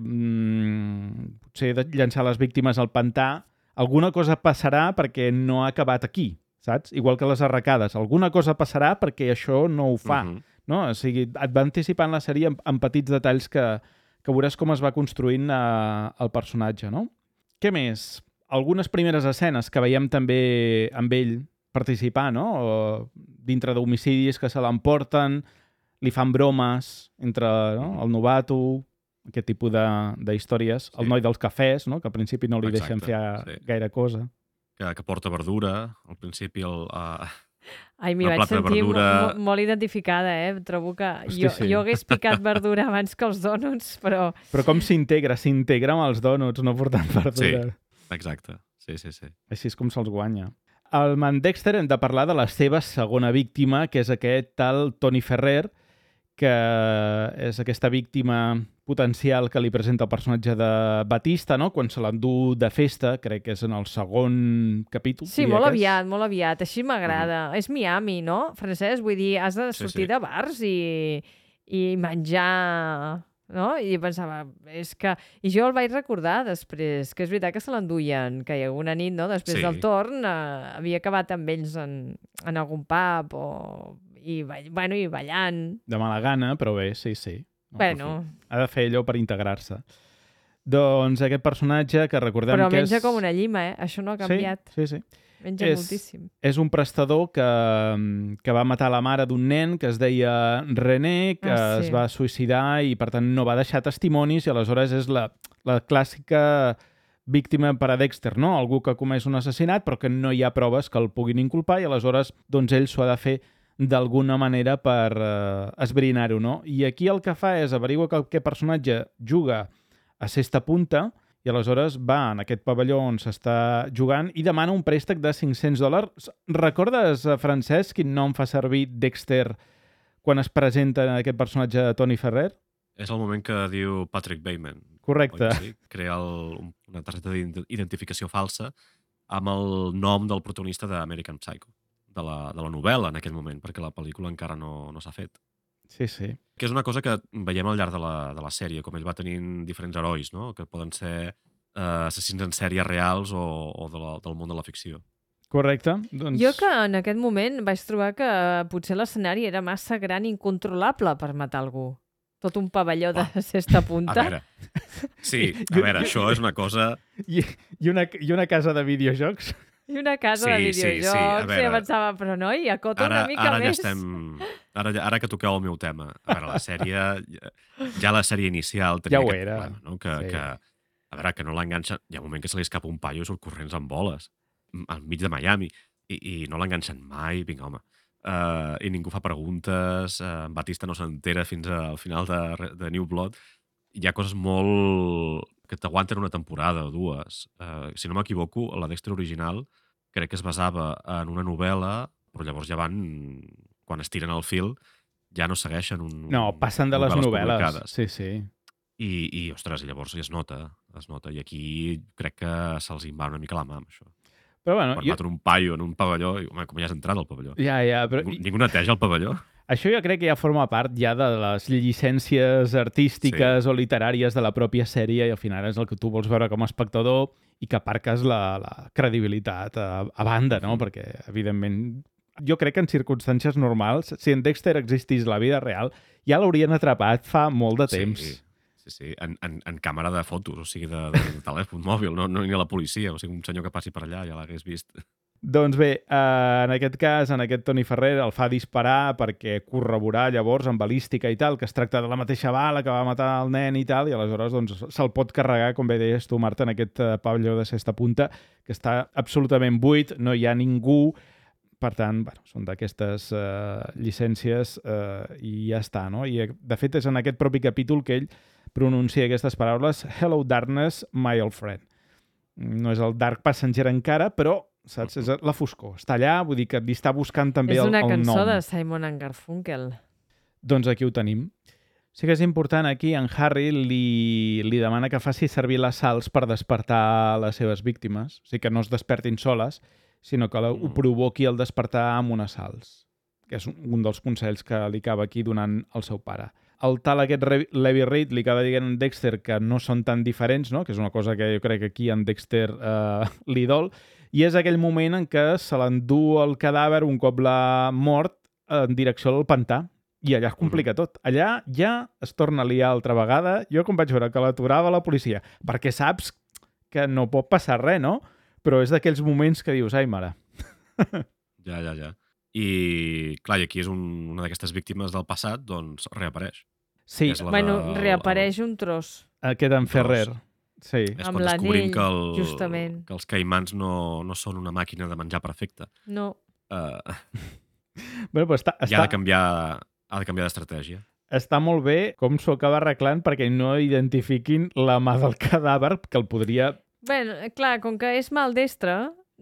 mmm, potser he de llançar les víctimes al pantà, alguna cosa passarà perquè no ha acabat aquí, saps? Igual que les arracades, alguna cosa passarà perquè això no ho fa. Mhm. No? O sigui, et va anticipant la sèrie en, en petits detalls que, que veuràs com es va construint eh, el personatge, no? Què més? Algunes primeres escenes que veiem també amb ell participar, no? O dintre d'homicidis que se l'emporten, li fan bromes entre no? el novato, aquest tipus de, de històries. Sí. El noi dels cafès, no? Que al principi no li Exacte, deixen fer sí. gaire cosa. Que, que porta verdura, al principi el, uh, Ai, m'hi Una vaig plata de sentir mo- verdura. mo- molt identificada, eh? Trobo que Hosti, jo, sí. jo hagués picat verdura abans que els dònuts, però... Però com s'integra? S'integra amb els dònuts, no portant verdura. exacte, sí, sí, sí. Així és com se'ls guanya. Al Man Dexter hem de parlar de la seva segona víctima, que és aquest tal Tony Ferrer, que és aquesta víctima potencial que li presenta el personatge de Batista, no? Quan se l'endú de festa, crec que és en el segon capítol. Sí, diria molt que és. aviat, molt aviat. Així m'agrada. És Miami, no, Francesc? Vull dir, has de Sí, sortir sí. de bars i, i menjar... No? I pensava, és que... I jo el vaig recordar després, que és veritat que se l'enduien, que hi ha una nit, no? Després Sí. del torn, eh, havia acabat amb ells en, en algun pub o... I, ball- bueno, i ballant. De mala gana, però bé, sí, sí. No? Bueno, Ha de fer allò per integrar-se. Doncs aquest personatge que recordem però que menja és... com una llima, eh? Això no ha canviat. Sí, sí, sí. Menja És- moltíssim. És un prestador que, que va matar la mare d'un nen que es deia René, que Ah, sí. es va suïcidar i, per tant, no va deixar testimonis i aleshores és la, la clàssica víctima per a Dexter, no? Algú que ha comès un assassinat però que no hi ha proves que el puguin inculpar i aleshores doncs, ell s'ho ha de fer d'alguna manera per eh, esbrinar-ho, no? I aquí el que fa és averigua que aquest personatge juga a cesta punta i aleshores va en aquest pavelló on s'està jugant i demana un préstec de cinc-cents dòlars. Recordes, eh, Francesc, quin nom fa servir Dexter quan es presenta aquest personatge de Tony Ferrer? És el moment que diu Patrick Bateman. Correcte. Oi que sí? Crea el, un- una targeta d'identificació falsa amb el nom del protagonista d'American Psycho, de la, de la novel·la en aquell moment, perquè la pel·lícula encara no, no s'ha fet. Sí, sí. Que és una cosa que veiem al llarg de la, de la sèrie, com ell va tenint diferents herois, no? Que poden ser eh, assassins en sèrie reals o, o de la, del món de la ficció. Correcte. Doncs... Jo que en aquest moment vaig trobar que potser l'escenari era massa gran i incontrolable per matar algú. Tot un pavelló de cesta A punta. veure, sí, a veure, això és una cosa... I, i, una, I una casa de videojocs. I una casa Sí, de sí, sí, a videojocs. veure. I pensava, però noi, acota Ara, una mica ara ja més. estem... Ara, ja- ara que toqueu el meu tema. A veure, la sèrie... ja- Ja la sèrie inicial tenia Ja ho aquest era, problema, no? Que, sí. que, a veure, que no l'enganxa... Hi ha un moment que se li escapa un paio i surt corrents amb boles m- al mig de Miami i, i no l'enganxen mai, vinga, home. Uh, I ningú fa preguntes, uh, en Batista no s'entera fins al final de, Re- de New Blood. Hi ha coses molt... que t'aguanten una temporada o dues. Uh, si no m'equivoco, la Dexter original crec que es basava en una novel·la, però llavors ja van... Quan estiren el fil, ja no segueixen un, No, passen de les novel·les. publicades. Sí, sí. I, i, ostres, llavors es nota, es nota. I aquí crec que se'ls en va una mica la mà amb això. Però bueno, Quan jo... maten un paio en un pavelló, i, home, com ja has entrat al pavelló? Ja, ja, però... Ningú, ningú neteja el pavelló? Això jo crec que ja forma part ja de les llicències artístiques sí. o literàries de la pròpia sèrie i al final és el que tu vols veure com a espectador i que aparques la, la credibilitat a, a banda, no? Mhm. Perquè, evidentment, jo crec que en circumstàncies normals, si en Dexter existís la vida real, ja l'haurien atrapat fa molt de temps. Sí, sí, sí. En, en, en càmera de fotos, o sigui, de, de, de telèfon mòbil, no, no ni a la policia, o sigui, un senyor que passi per allà ja l'hagués vist. Doncs bé, eh, en aquest cas, en aquest Tony Ferrer el fa disparar perquè corroborar llavors amb balística i tal, que es tracta de la mateixa bala que va matar el nen i tal, i aleshores doncs, se'l pot carregar, com bé deies tu, Marta, en aquest eh, pavelló de cesta punta, que està absolutament buit, no hi ha ningú, Per tant, bueno, són d'aquestes uh, llicències uh, i ja està, no? I de fet és en aquest propi capítol que ell pronuncia aquestes paraules Hello Darkness, my old friend. No és el Dark Passenger encara, però saps? És la foscor. Està allà, vull dir que li està buscant també el, el nom. És una cançó de Simon and Garfunkel. Doncs aquí ho tenim. Sí que és important aquí, en Harry li, li demana que faci servir les sals per despertar les seves víctimes. O sigui, que no es despertin soles, sinó que ho provoqui el despertar amb unes sals, que és un dels consells que li acaba aquí donant el seu pare. El tal aquest Levi Reid li acaba dient a Dexter que no són tan diferents, no? Que és una cosa que jo crec que aquí en Dexter eh, li dol, i és aquell moment en què se l'endú el cadàver un cop l'ha mort en direcció al pantà. I allà es complica tot. Allà ja es torna a liar altra vegada. Jo com vaig veure que l'aturava la policia, perquè saps que no pot passar res, no? Però és d'aquells moments que dius, ai, mare. Ja, ja, ja. I, clar, i aquí és un, una d'aquestes víctimes del passat, doncs reapareix. Sí. Bueno, de, reapareix el, un tros. Aquest en Ferrer. Sí. És amb quan descobrim l'anell, que, el, justament. que els caimans no, no són una màquina de menjar perfecta. No. Uh, bueno, però està, I està... ha de canviar, ha de canviar d'estratègia. Està molt bé com s'ho acaba arreglant perquè no identifiquin la mà del cadàver que el podria... Bé, clar, com que és maldestre,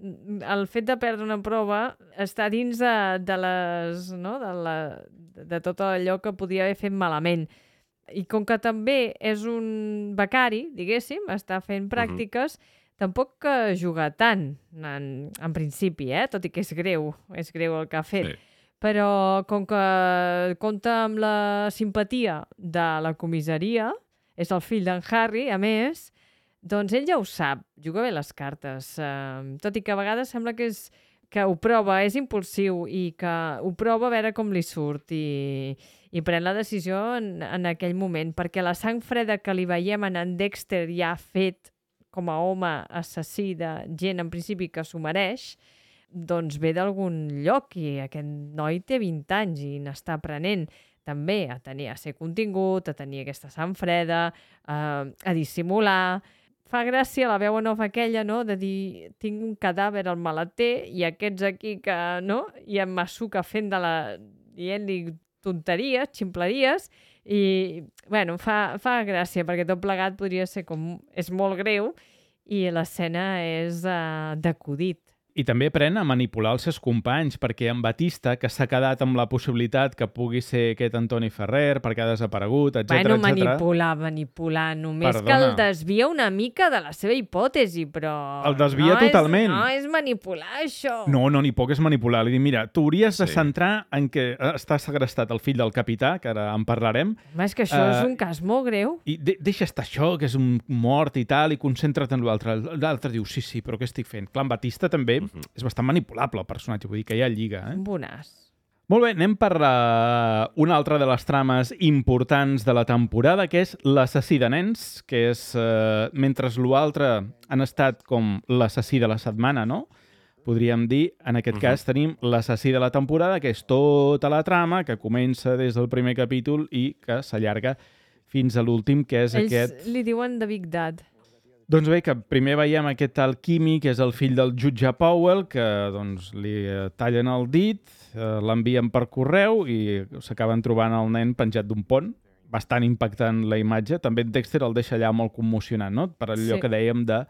el fet de perdre una prova està dins de, de les, no? de, la, de tot allò que podia haver fet malament. I com que també és un becari, diguéssim, està fent pràctiques, uh-huh. tampoc que juga tant, en, en principi, eh? Tot i que és greu, és greu el que ha fet. Sí. Però com que compta amb la simpatia de la comissaria, és el fill d'en Harry, a més, doncs ell ja ho sap, juga bé les cartes. Uh, tot i que a vegades sembla que, és, que ho prova, és impulsiu i que ho prova a veure com li surt i, i pren la decisió en, en aquell moment, perquè la sang freda que li veiem en en Dexter ja ha fet com a home assassí de gent en principi que s'ho mereix, doncs ve d'algun lloc i aquest noi té vint anys i n'està aprenent també a tenir, a ser contingut, a tenir aquesta sang freda, a, a dissimular. Fa gràcia la veu en off aquella, no?, de dir tinc un cadàver al maleter i aquests aquí que, no?, i en Masuka fent de la... dient-li tonteries, ximpleries, i, bueno, fa, fa gràcia perquè tot plegat podria ser com... és molt greu i l'escena és uh, d'acudit. I també aprèn a manipular els seus companys, perquè en Batista, que s'ha quedat amb la possibilitat que pugui ser aquest Antoni Ferrer, perquè ha desaparegut, etcètera, bueno, etcètera. manipular, manipular, només Perdona. que el desvia una mica de la seva hipòtesi, però... El desvia no totalment. És, no és manipular, això. No, no, ni poc és manipular. Li dic, mira, tu hauries de Sí. centrar en què està segrestat el fill del capità, que ara en parlarem. Home, és que això Uh, és un cas molt greu. I de deixa estar això, que és un mort i tal, i concentra't en l'altre. L'altre diu, sí, sí, però què estic fent? Clar, en Batista també uh-huh. és bastant manipulable el personatge, vull dir que hi ha lliga. Eh? Un bonàs. Molt bé, anem per uh, una altra de les trames importants de la temporada, que és l'assassí de nens, que és, uh, mentre l'altre han estat com l'assassí de la setmana, no? Podríem dir, en aquest uh-huh. cas tenim l'assassí de la temporada, que és tota la trama, que comença des del primer capítol i que s'allarga fins a l'últim, que és Ells aquest... li diuen The Big Dad. Doncs bé, que primer veiem aquest tal Kimi, que és el fill del jutge Powell, que doncs, li tallen el dit, eh, l'envien per correu i s'acaben trobant el nen penjat d'un pont. Bastant impactant la imatge. També Dexter el deixa allà molt commocionant, no? Per allò Sí. que dèiem de...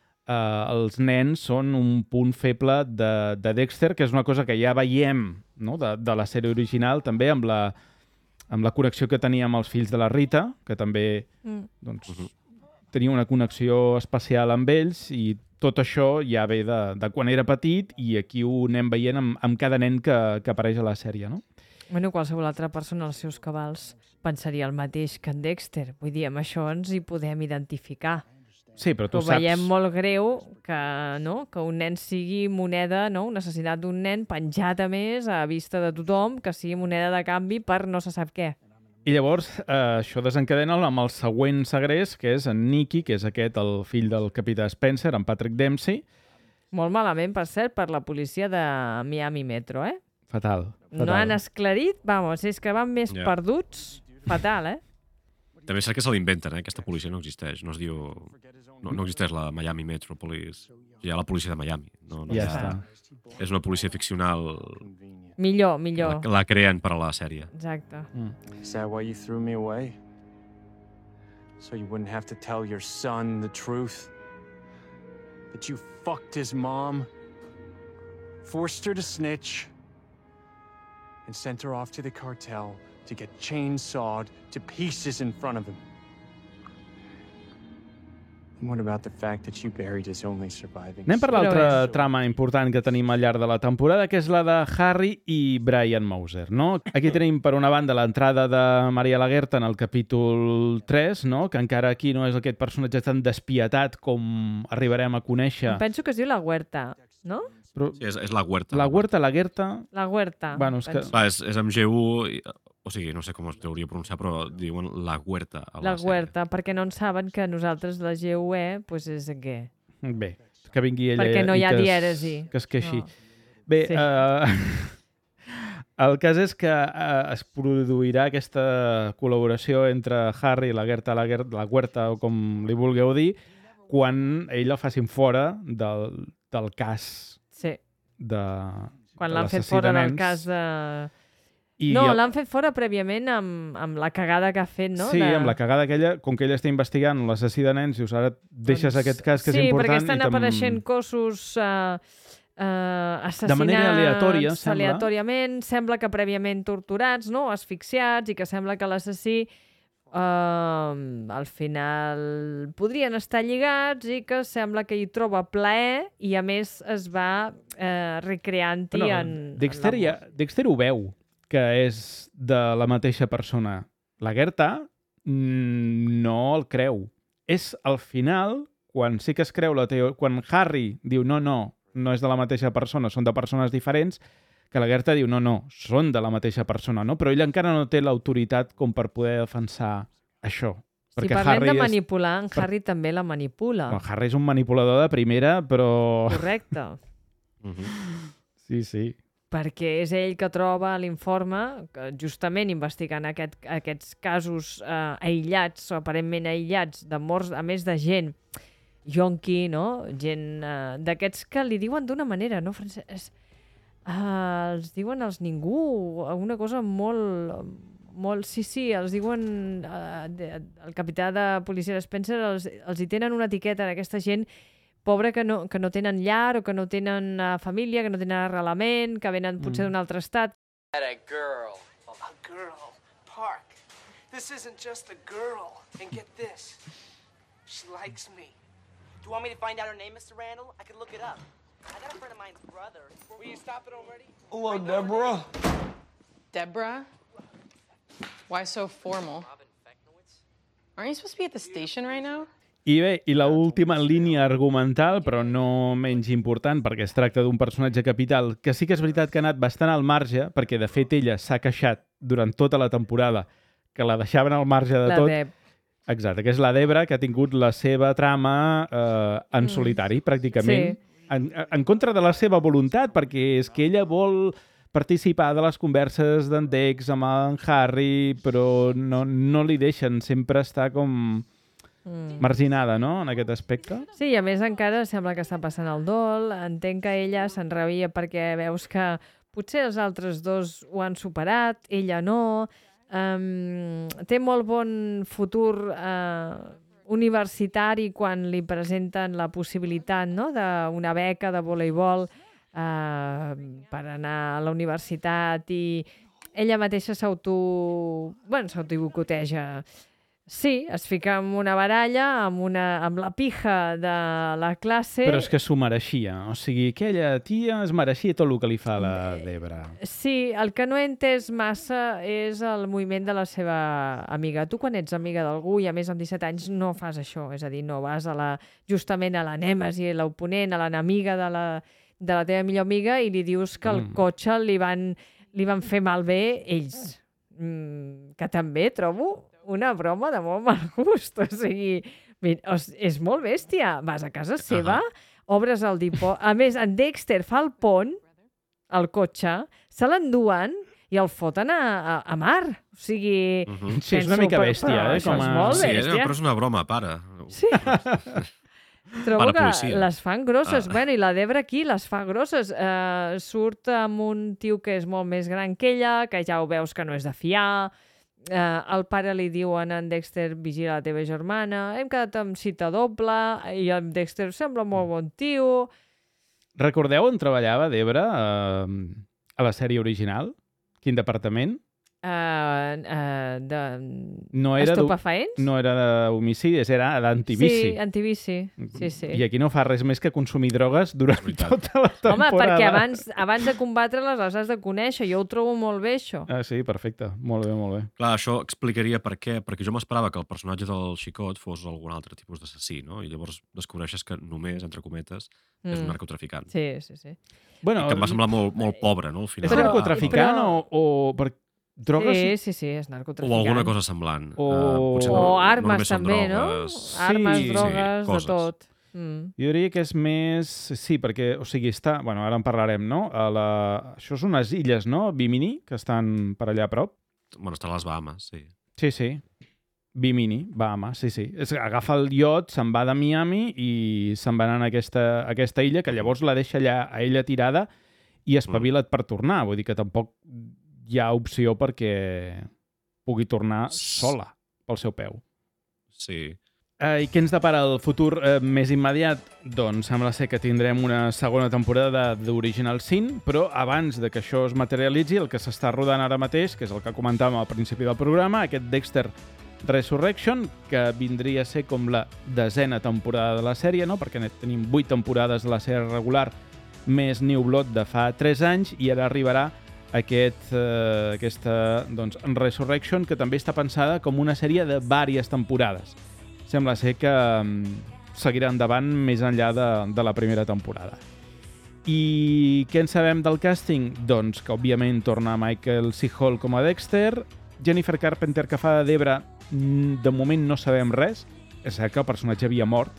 Eh, els nens són un punt feble de, de Dexter, que és una cosa que ja veiem, no? de, de la sèrie original, també amb la, amb la connexió que tenia amb els fills de la Rita, que també Mm. doncs, uh-huh. tenia una connexió especial amb ells, i tot això ja ve de, de quan era petit, i aquí ho anem veient amb, amb cada nen que, que apareix a la sèrie, no? Bueno, qualsevol altra persona als seus cabals pensaria el mateix que en Dexter. Vull dir, amb això ens hi podem identificar. Sí, però tu Ho saps... veiem molt greu que, no? que un nen sigui moneda, no? un assassinat d'un nen penjat a més a vista de tothom, que sigui moneda de canvi per no se sap què. I llavors eh, això desencadena amb el següent segrest, que és en Nicky, que és aquest, el fill del capità Spencer, en Patrick Dempsey. Molt malament, per cert, per la policia de Miami Metro, eh? Fatal. fatal. No han esclarit, vamos, és que van més Ja. perduts. Fatal, eh? També és cert que se l'inventen, eh? Aquesta policia no existeix. No es diu... No, no existeix la Miami Metropolis. Hi ha la policia de Miami. No, no Ja hi ha- està. És una policia ficcional. Millor, millor. La, la creen per a la sèrie. Exacte. Is that why you threw me away? So you wouldn't have to tell your son the truth? That you fucked his mom, forced her to snitch, and sent her off to the cartel to get chainsawed to pieces in front of him? And what about the fact that you buried his only surviving Anem per son? l'altra Però trama important que tenim al llarg de la temporada, que és la de Harry i Brian Moser, no? Aquí tenim, per una banda, l'entrada de Maria Lagerta en el capítol tres, no? Que encara aquí no és aquest personatge tan despietat com arribarem a conèixer. Penso que es diu la Huerta, no? Però Sí, és, és la Huerta. la Huerta, la Gerta... La Huerta. Bueno, és que- penso. Clar, és, és amb G U, i- o sigui, no sé com es hauria de pronunciar, però diuen la Huerta. A la, La sèrie. Huerta, perquè no en saben que nosaltres la G U E pues és què? Bé, que vingui ella Perquè no i hi ha que es- dièresi. Que es queixi. No. Bé, Sí. eh, el cas és que eh, es produirà aquesta col·laboració entre Harry i la Gerta, la, Ger la Huerta, o com li vulgueu dir, quan ell el facin fora del, del cas Sí. de Quan de l'han fet l'assassí fora de del nens. cas de... I No, el- l'han fet fora prèviament amb, amb la cagada que ha fet, no? Sí, de... amb la cagada aquella, com que ell està investigant l'assassí de nens, dius, ara deixes Doncs, aquest cas que sí, és important... perquè estan i te'n- apareixent cossos uh, uh, assassinats... De manera aleatòria, sembla. aleatòriament, sembla que prèviament torturats, no? Asfixiats, i que sembla que l'assassí uh, al final podrien estar lligats i que sembla que hi troba plaer i a més es va uh, recreant-hi Bueno, en... Dexter, en la ja, Dexter ho veu, que és de la mateixa persona. La Gerta mm, no el creu. És al final, quan sí que es creu la teo... quan Harry diu no, no, no és de la mateixa persona, són de persones diferents, que la Gerta diu no, no, són de la mateixa persona, no? Però ell encara no té l'autoritat com per poder defensar això. Si Perquè parlem Harry de és... manipular, en per- Harry també la manipula. Bueno, Harry és un manipulador de primera, però... Correcte. Mhm. Sí, sí. Perquè és ell que troba l'informe, que justament investigant aquest, aquests casos eh, aïllats, o aparentment aïllats, de morts, a més de gent yonqui, no? Gent eh, d'aquests que li diuen d'una manera, no, Francesc? Uh, els diuen els ningú, una cosa molt... molt sí, sí, els diuen... Uh, de, el capità de policia de Spencer els, els hi tenen una etiqueta en aquesta gent pobra que no, que no tenen llar o que no tenen uh, família, que no tenen arrelament, que venen potser d'un altre estat. A girl. A girl. Park. This isn't just a girl. And get this. She likes me. Do you want me to find out her name, Mister Randall? I could look it up. I got a friend of mine's brother. Will you stop it already? Hello, Deborah. Deborah? Why so formal? Aren't you supposed to be at the station right now? I bé, i l'última línia argumental, però no menys important, perquè es tracta d'un personatge capital, que sí que és veritat que ha anat bastant al marge, perquè de fet ella s'ha queixat durant tota la temporada que la deixaven al marge de La tot. Deb. Exacte, que és la Debra, que ha tingut la seva trama eh, en solitari, pràcticament, Sí. en, en contra de la seva voluntat, perquè és que ella vol participar de les converses d'en Dex amb en Harry, però no, no li deixen, sempre està com Mm. marginada, no?, en aquest aspecte. Sí, i a més encara sembla que està passant el dol. Entenc que ella s'enrabia perquè veus que potser els altres dos ho han superat, ella no. Um, té molt bon futur uh, universitari quan li presenten la possibilitat, no?, d'una beca de voleibol uh, per anar a la universitat, i ella mateixa s'auto... bueno, s'autoboicoteja. Sí, es fica en una baralla amb, una, amb la pija de la classe. Però és que s'ho mereixia. O sigui, aquella tia es mereixia tot el que li fa la Debra. Sí, el que no he entès massa és el moviment de la seva amiga. Tu, quan ets amiga d'algú i a més amb disset anys no fas això, és a dir, no vas a la, justament a la nèmesi, a l'oponent, a l'enemiga de, la, de la teva millor amiga i li dius que el Mm. cotxe li van, li van fer malbé ells. Mm, que també trobo una broma de molt mal gust. O sigui, mira, és molt bèstia. Vas a casa seva, obres el dipò... A més, en Dexter fa el pont, el cotxe, se l'enduen i el foten a, a, a mar. O sigui... Uh -huh. Sí, és una mica bèstia, però, eh? Això Com a... és molt Sí, bèstia. però és una broma, pare. Sí. Trobo Para que policia. les fan grosses. Ah. Bueno, i la Debra aquí les fa grosses. Uh, surt amb un tio que és molt més gran que ella, que ja ho veus que no és de fiar. Uh, el pare li diu a en Dexter, vigila la teva germana. Hem quedat amb cita doble i en Dexter sembla molt bon tio. Recordeu on treballava Debra eh, a la sèrie original? Quin departament? Uh, uh, de... No era d'ho- Estupefaents? No era d'homicidis, era d'antivici. Sí, antivici. Sí, sí. I aquí no fa res més que consumir drogues durant tota la temporada. Home, perquè abans, abans de combatre-les les has de conèixer. Jo ho trobo molt bé, això. Ah, sí, perfecte. Molt bé, molt bé. Clar, això explicaria per què, perquè jo m'esperava que el personatge del xicot fos algun altre tipus d'assassí, no? I llavors descobreixes que només, entre cometes, mm. és un narcotraficant. Sí, sí, sí. Bueno, I que em va semblar molt, molt pobre, no? Al final. És narcotraficant però- o... o per... drogues? Sí, sí, sí, és narcotraficant. O alguna cosa semblant. O- Uh, potser O no, armes, no només són també, no? drogues. Armes, Sí, drogues, coses. de tot. Mm. Jo diria que és més... Sí, perquè, o sigui, està... Bueno, ara en parlarem, no? A la... Això és unes illes, no? Bimini, que estan per allà a prop. Bueno, està a les Bahamas, sí. Sí, sí. Bimini, Bahamas, sí, sí. És, agafa el iot, se'n va de Miami i se'n va anar a aquesta, a aquesta illa, que llavors la deixa allà a ella tirada i espavila't per tornar. Vull dir que tampoc hi ha opció perquè pugui tornar sola pel seu peu. Sí. Eh, I què ens depara el futur eh, més immediat? Doncs sembla ser que tindrem una segona temporada d'Original Sin, però abans de que això es materialitzi, el que s'està rodant ara mateix, que és el que comentàvem al principi del programa, aquest Dexter Resurrection, que vindria a ser com la desena temporada de la sèrie, no? Perquè tenim vuit temporades de la sèrie regular més New Blood de fa tres anys i ara arribarà aquest, eh, aquesta doncs, Resurrection, que també està pensada com una sèrie de diverses temporades. Sembla ser que mm, seguirà endavant més enllà de, de la primera temporada. I què en sabem del càsting? Doncs que, òbviament, torna Michael C. Hall com a Dexter. Jennifer Carpenter, que fa de Debra, mm, de moment no sabem res. És cert que el personatge havia mort,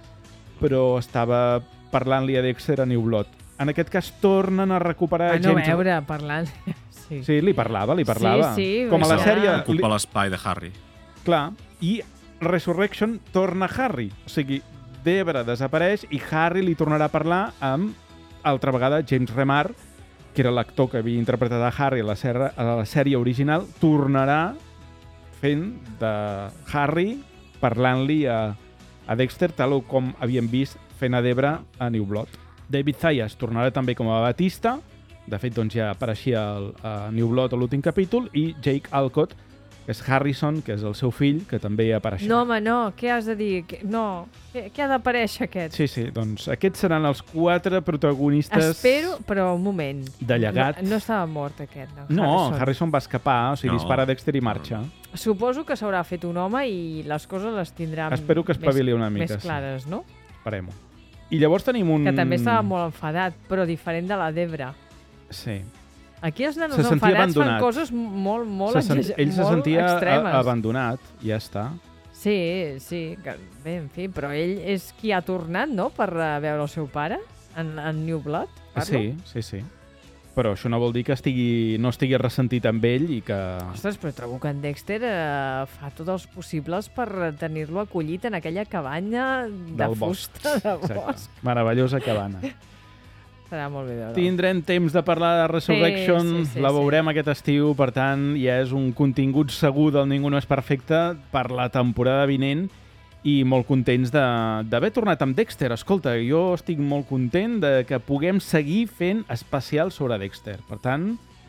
però estava parlant-li a Dexter a New Blood. En aquest cas tornen a recuperar... Ah, no James... veure, parlant... Sí. Sí, li parlava, li parlava. Sí, sí, com a la això. sèrie... Ocupa l'espai de Harry. Clar, i Resurrection torna Harry. O sigui, Debra desapareix i Harry li tornarà a parlar amb, altra vegada, James Remar, que era l'actor que havia interpretat a Harry a la, serra, a la sèrie original, tornarà fent de Harry parlant-li a, a Dexter, tal com havíem vist fent a Debra a New Blood. David Zayas tornarà també com a Batista, de fet doncs ja apareixia el, a New Blood a l'últim capítol, i Jake Alcott, que és Harrison, que és el seu fill, que també hi apareixerà. No, home, no, què has de dir? Que- No, què, què ha d'aparèixer aquest? Sí, sí, doncs aquests seran els quatre protagonistes... Espero, però un moment. De llegat. No, no estava mort aquest, no? No, Harrison. Harrison va escapar, o sigui, No. dispara Dexter i marxa. Suposo que s'haurà fet un home i les coses les tindrà Espero que espavili més, una mica, més sí. clares, no? Esperem-ho. I llavors tenim un... Que també estava molt enfadat, però diferent de la Debra. Sí. Aquí els nanos Se sentia enfadats fan abandonat. coses molt, molt, Se sent... exage- Ell se molt sentia a, extremes. abandonat, ja està. Sí, sí, que, bé, en fi, però ell és qui ha tornat, no?, per uh, veure el seu pare en, en New Blood. Parlo? Sí, sí, sí. Però això no vol dir que estigui, no estigui ressentit amb ell i que... Ostres, però trobo que en Dexter uh, fa tots els possibles per tenir-lo acollit en aquella cabanya de del bosc. fusta de Exacte. bosc. Meravellosa cabana. Serà molt bé veure. Tindrem temps de parlar de Resurrection, Sí, sí, sí, la sí. veurem aquest estiu, per tant, ja és un contingut segur del Ningú no és perfecte per la temporada vinent i molt contents de- d'haver tornat amb Dexter. Escolta, jo estic molt content de que puguem seguir fent especials sobre Dexter. Per tant,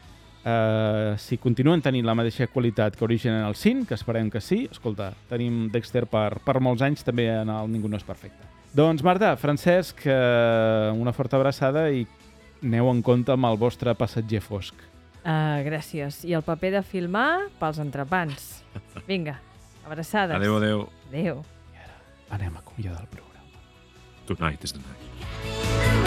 eh, si continuen tenint la mateixa qualitat que Original Sin, que esperem que sí, escolta, tenim Dexter per, per molts anys també en el Ningú no és perfecte. Doncs Marta, Francesc, eh, una forta abraçada i aneu en compte amb el vostre passatger fosc. Uh, gràcies. I el paper de filmar pels entrepans. Vinga, abraçades. Adéu, adéu. Adéu. Anem a acomiadar el programa. Tonight is the night.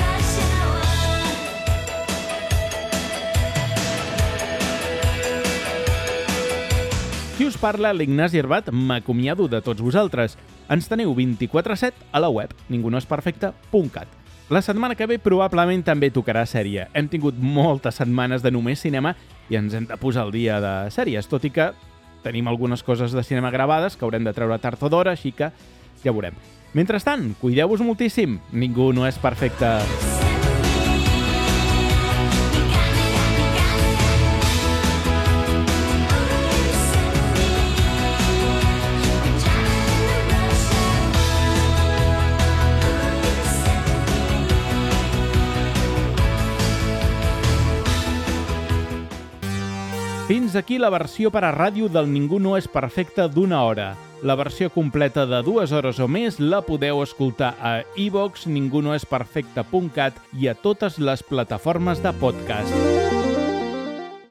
Qui us parla, l'Ignasi Herbat, m'acomiado de tots vosaltres. Ens teniu vint-i-quatre set a la web ningunoesperfecte punt cat. La setmana que ve probablement també tocarà sèrie. Hem tingut moltes setmanes de només cinema i ens hem de posar al dia de sèries, tot i que tenim algunes coses de cinema gravades que haurem de treure tard o d'hora, així que ja veurem. Mentrestant, cuideu-vos moltíssim. Ningú no és perfecte. Fins aquí la versió per a ràdio del Ningú no és perfecte d'una hora. La versió completa de dues hores o més la podeu escoltar a iVox, ningunoesperfecte punt cat i a totes les plataformes de podcast.